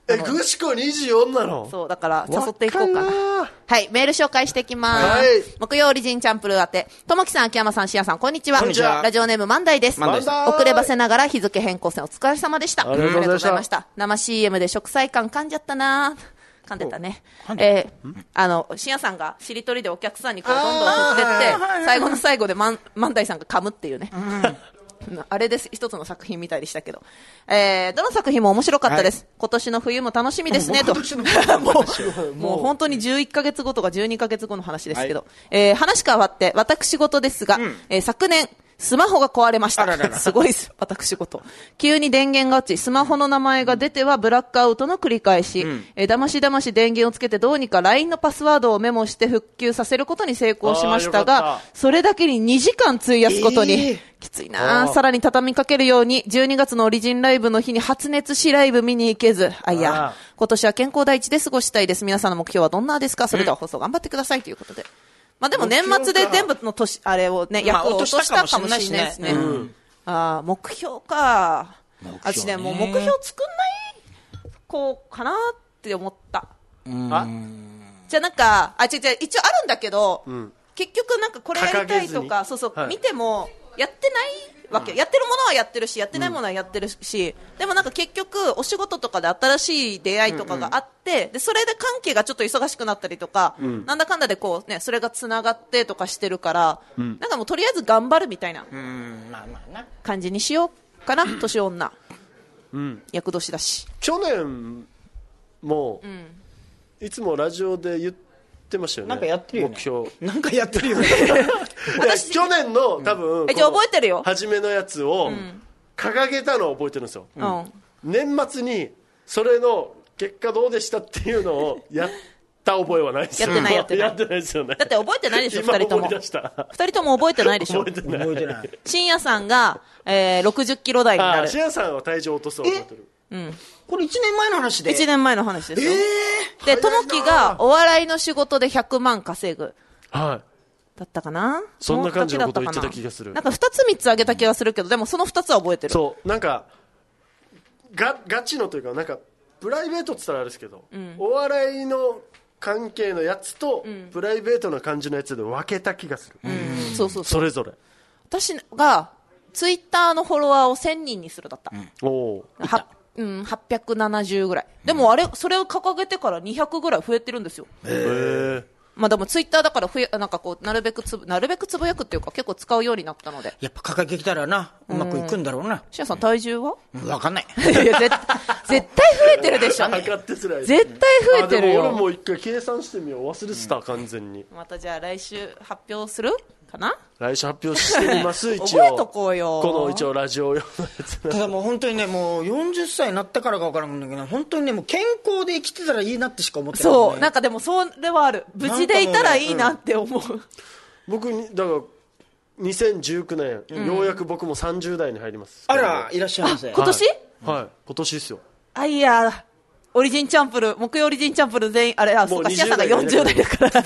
グシコ24なの？ そう、だから誘っていこうかな。はい、メール紹介していきます。 はい、 木曜オリジンチャンプルー宛て、ともきさん、秋山さん、しやさん、こんにちは。 こんにちは。 ラジオネーム、万代です。遅ればせながら日付変更線お疲れ様でした。 ありがとうございました。 生 CM で植栽感噛んじゃったな。噛んでたね。しやさんがしりとりでお客さんにこうどんどん振ってって、最後の最後で万代さんが噛むっていうね。あれです。一つの作品みたいでしたけど。どの作品も面白かったです。はい、今年の冬も楽しみですね、と。もう本当に11ヶ月後とか12ヶ月後の話ですけど。はい、話変わって、私事ですが、昨年、スマホが壊れました。すごいです、私事。急に電源が落ち、スマホの名前が出てはブラックアウトの繰り返し、だましだまし電源をつけてどうにか LINE のパスワードをメモして復旧させることに成功しましたが、それだけに2時間費やすことに、きついな。さらに畳みかけるように、12月のオリジンライブの日に発熱しライブ見に行けず、今年は健康第一で過ごしたいです。皆さんの目標はどんなですか？それでは放送頑張ってくださいということで。まあでも年末で全部の年、あれをね、役を落としたかもしれないですね。目標か。私ね、もう目標作んないこうかなって思った。じゃあなんか、違う、一応あるんだけど、結局なんかこれやりたいとか、そうそう、見てもやってないわけ。やってるものはやってるし、やってないものはやってるし、でもなんか結局お仕事とかで新しい出会いとかがあって、でそれで関係がちょっと忙しくなったりとか、なんだかんだでこうね、それがつながってとかしてるから、なんかもうとりあえず頑張るみたいな感じにしようかな、年女。厄年だし。 去年も、いつもラジオで言ってましたよね。 なんかやってるよね。 目標。 なんかやってるよね。 私去年の多分じゃあ覚えてるよ。 初めのやつを掲げたのを覚えてるんですよ。年末にそれの結果どうでしたっていうのをやった覚えはないですよ。 やってないですよね。 だって覚えてないでしょ、2人とも。2人とも覚えてないでしょ。 覚えてない。 深夜さんが、60キロ台になる。 深夜さんは体重落とす覚えてる。 これ1年前の話で。 1年前の話ですよ。で、ともきがお笑いの仕事で100万稼ぐ。 はい。 だったかな。 そんな感じのこと言ってた気がする。 なんか2つ3つあげた気がするけど、でもその2つは覚えてる。 そう、なんかガチのというか、なんかプライベートって言ったらあれですけど、お笑いの関係のやつと、プライベートな感じのやつで分けた気がする。 そう。 それぞれ。 私がツイッターのフォロワーを1000人にするだった。870ぐらい。でもそれを掲げてから200ぐらい増えてるんですよ。まあでもツイッターだからなんかこうなるべくつぶやくっていうか結構使うようになったので。 やっぱ掲げてきたらな、うまくいくんだろうな。 シアさん体重は？ わかんない。 絶対増えてるでしょ。 測ってすら絶対増えてるよ。 俺も一回計算してみよう。忘れてた、完全に。 またじゃあ来週発表するかな。 来週発表してみます一応。 覚えとこうよ。 この一応ラジオ用のやつ。 ただもう本当にね、もう40歳になったからか分からんんだけど、本当にね、もう健康で生きてたらいいなってしか思ってない、ね。 そう、なんかでもそれはある。無事でいたらいいなって思う。 僕にだから2019年、ようやく僕も30代に入ります。 あら、いらっしゃいませ。 今年？ はい、今年ですよ。 いやオリジンチャンプル、木曜オリジンチャンプル全員、そうか、シアさんが40代だから、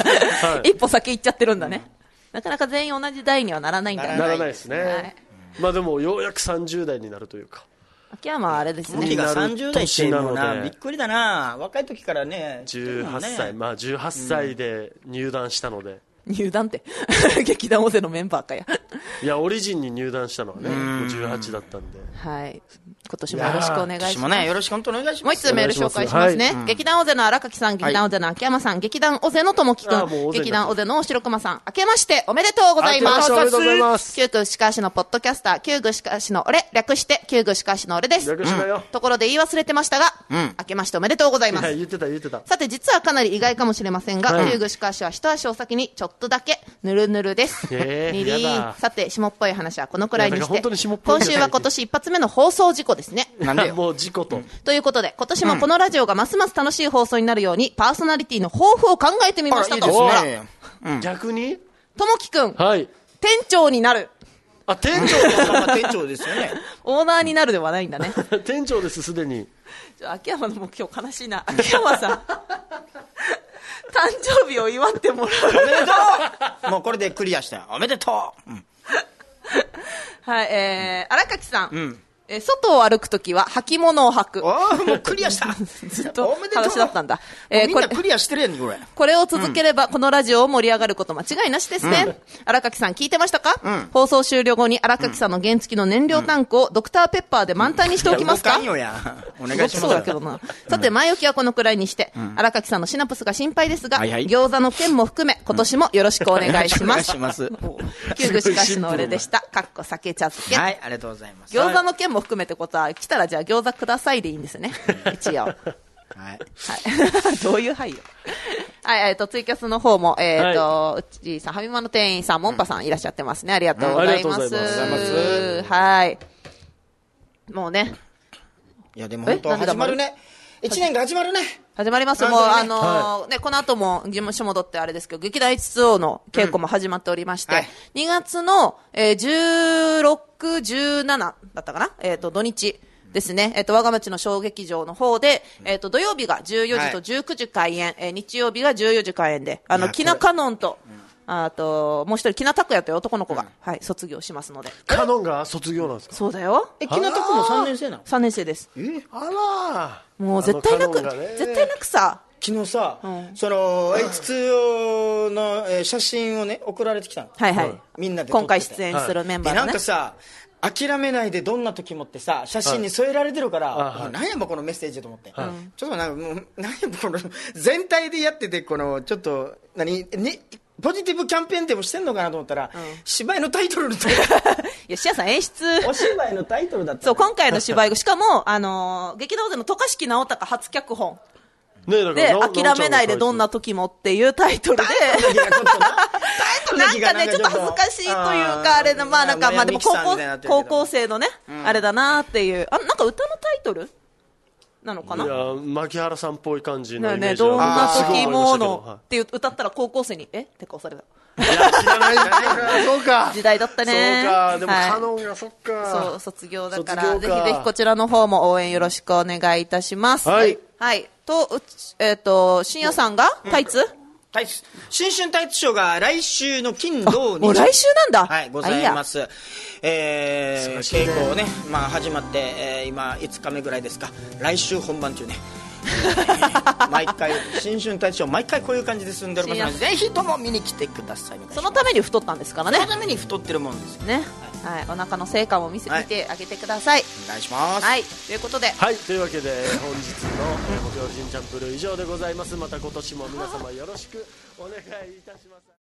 一歩先行っちゃってるんだね。なかなか全員同じ代にはならないんだよね。 ならないですね。まあでもようやく30代になるというか。 秋山はあれですね。 時が30代っていうのな、びっくりだな。若い時からね。 18歳、まあ18歳で入団したので。 入団って劇団大勢のメンバーかや。 いやオリジンに入団したのはね、もう18だったんで。 はい。今年もよろしくお願いします。今年もね、よろしく本当お願いします。 もう一つメール紹介しますね。劇団大勢の荒垣さん、劇団大勢の秋山さん、劇団大勢の友樹くん、劇団大勢の白熊さん、明けましておめでとうございます。 おめでとうございます。 旧具しかしのポッドキャスター、旧具しかしの俺、略して旧具しかしの俺です。ところで言い忘れてましたが、明けましておめでとうございます。 言ってた。 さて実はかなり意外かもしれませんが、旧具しかしは一足お先にちょっとだけぬるぬるです。リリーン。さて下っぽい話はこのくらいにして、今週は今年一発目の放送事故ですね。 なんでよ。 もう事故と。 ということで今年もこのラジオがますます楽しい放送になるように、パーソナリティの抱負を考えてみましたと。 逆にともきくん、 はい、 店長になる。 店長ですよね。 オーナーになるではないんだね。 店長ですすでに。 秋山の目標悲しいな。秋山さん誕生日を祝ってもらう。 おめでとう。もうこれでクリアしたよ。おめでとう。 はい、荒垣さん、 外を歩くときは履物を履く。 ああ、もうクリアした。 ずっと話だったんだ。 みんなクリアしてるやん、これ。 これを続ければ、このラジオを盛り上がること間違いなしですね。荒垣さん聞いてましたか？放送終了後に荒垣さんの原付の燃料タンクをドクターペッパーで満タンにしておきますか？ いや、動かんよや。お願いします。 そうだけどな。さて、前置きはこのくらいにして、荒垣さんのシナプスが心配ですが、餃子の件も含め、今年もよろしくお願いします。 お願いします。 旧具しかしの俺でした。かっこ酒茶漬け。 はい、ありがとうございます。 餃子の件も含めってことは、来たらじゃあ餃子くださいでいいんですね。一応。はい。どういう配慮？はい、ツイキャスの方も、うちさん、ファミマの店員さん、モンパさんいらっしゃってますね。ありがとうございます。はい。もうね。 いや、でも本当始まるね。1年が始まるね。 始まります。もう、ね、この後も事務所戻ってあれですけど、劇団 H2O の稽古も始まっておりまして、2月の、16、17だったかな土日。ですね。我が町の小劇場の方で、土曜日が14時と19時開演、日曜日が14時開演で、キナカノンと、あと、もう一人、キナタクヤという男の子が、はい、卒業しますので。 カノンが卒業なんですか？ そうだよ。 キナタクも3年生なの？ 3 年生です。 あらもう絶対なく、絶対なくさ。 昨日さ、その H2O の写真をね、送られてきたの。 はいはい。 みんなで今回出演するメンバーのね。 なんかさ、諦めないでどんな時もってさ、写真に添えられてるから、何やもこのメッセージと思って。ちょっとなんかもう、何やもこの、全体でやってて、この、ちょっと、ポジティブキャンペーンでもしてんのかなと思ったら、芝居のタイトルのいや、シアさん演出。 お芝居のタイトルだった。 そう、今回の芝居、しかも、劇団での渡嘉敷直隆初脚本。で、諦めないでどんな時もっていうタイトルで、なんかね、ちょっと恥ずかしいというか、あれの、まあなんか、まあでも高校生のね、あれだなっていう、なんか歌のタイトルなのかな？ いや、牧原さんっぽい感じのイメージ。 どんな時ものって歌ったら高校生に、って顔された。 いや、知らないじゃないか。そうか。 時代だったね。 そうか。でも、カノンがそっか。 そう、卒業だから、ぜひぜひこちらの方も応援よろしくお願いいたします。 はい。 はい。深夜さんがタイツ？ タイツ。新春タイツショーが来週の金土日。 もう来週なんだ。 はい、ございます。稽古をね、まあ始まって、今5日目ぐらいですか。来週本番中ね。毎回新春大賞毎回こういう感じで進んでおりますので、ぜひとも見に来てください。 そのために太ったんですからね。 そのために太ってるもんですよね。はい、お腹の成果も見てあげてください。 お願いします。 はい、ということで、 はい、というわけで本日の木曜日チャンプル以上でございます。また今年も皆様よろしくお願いいたします。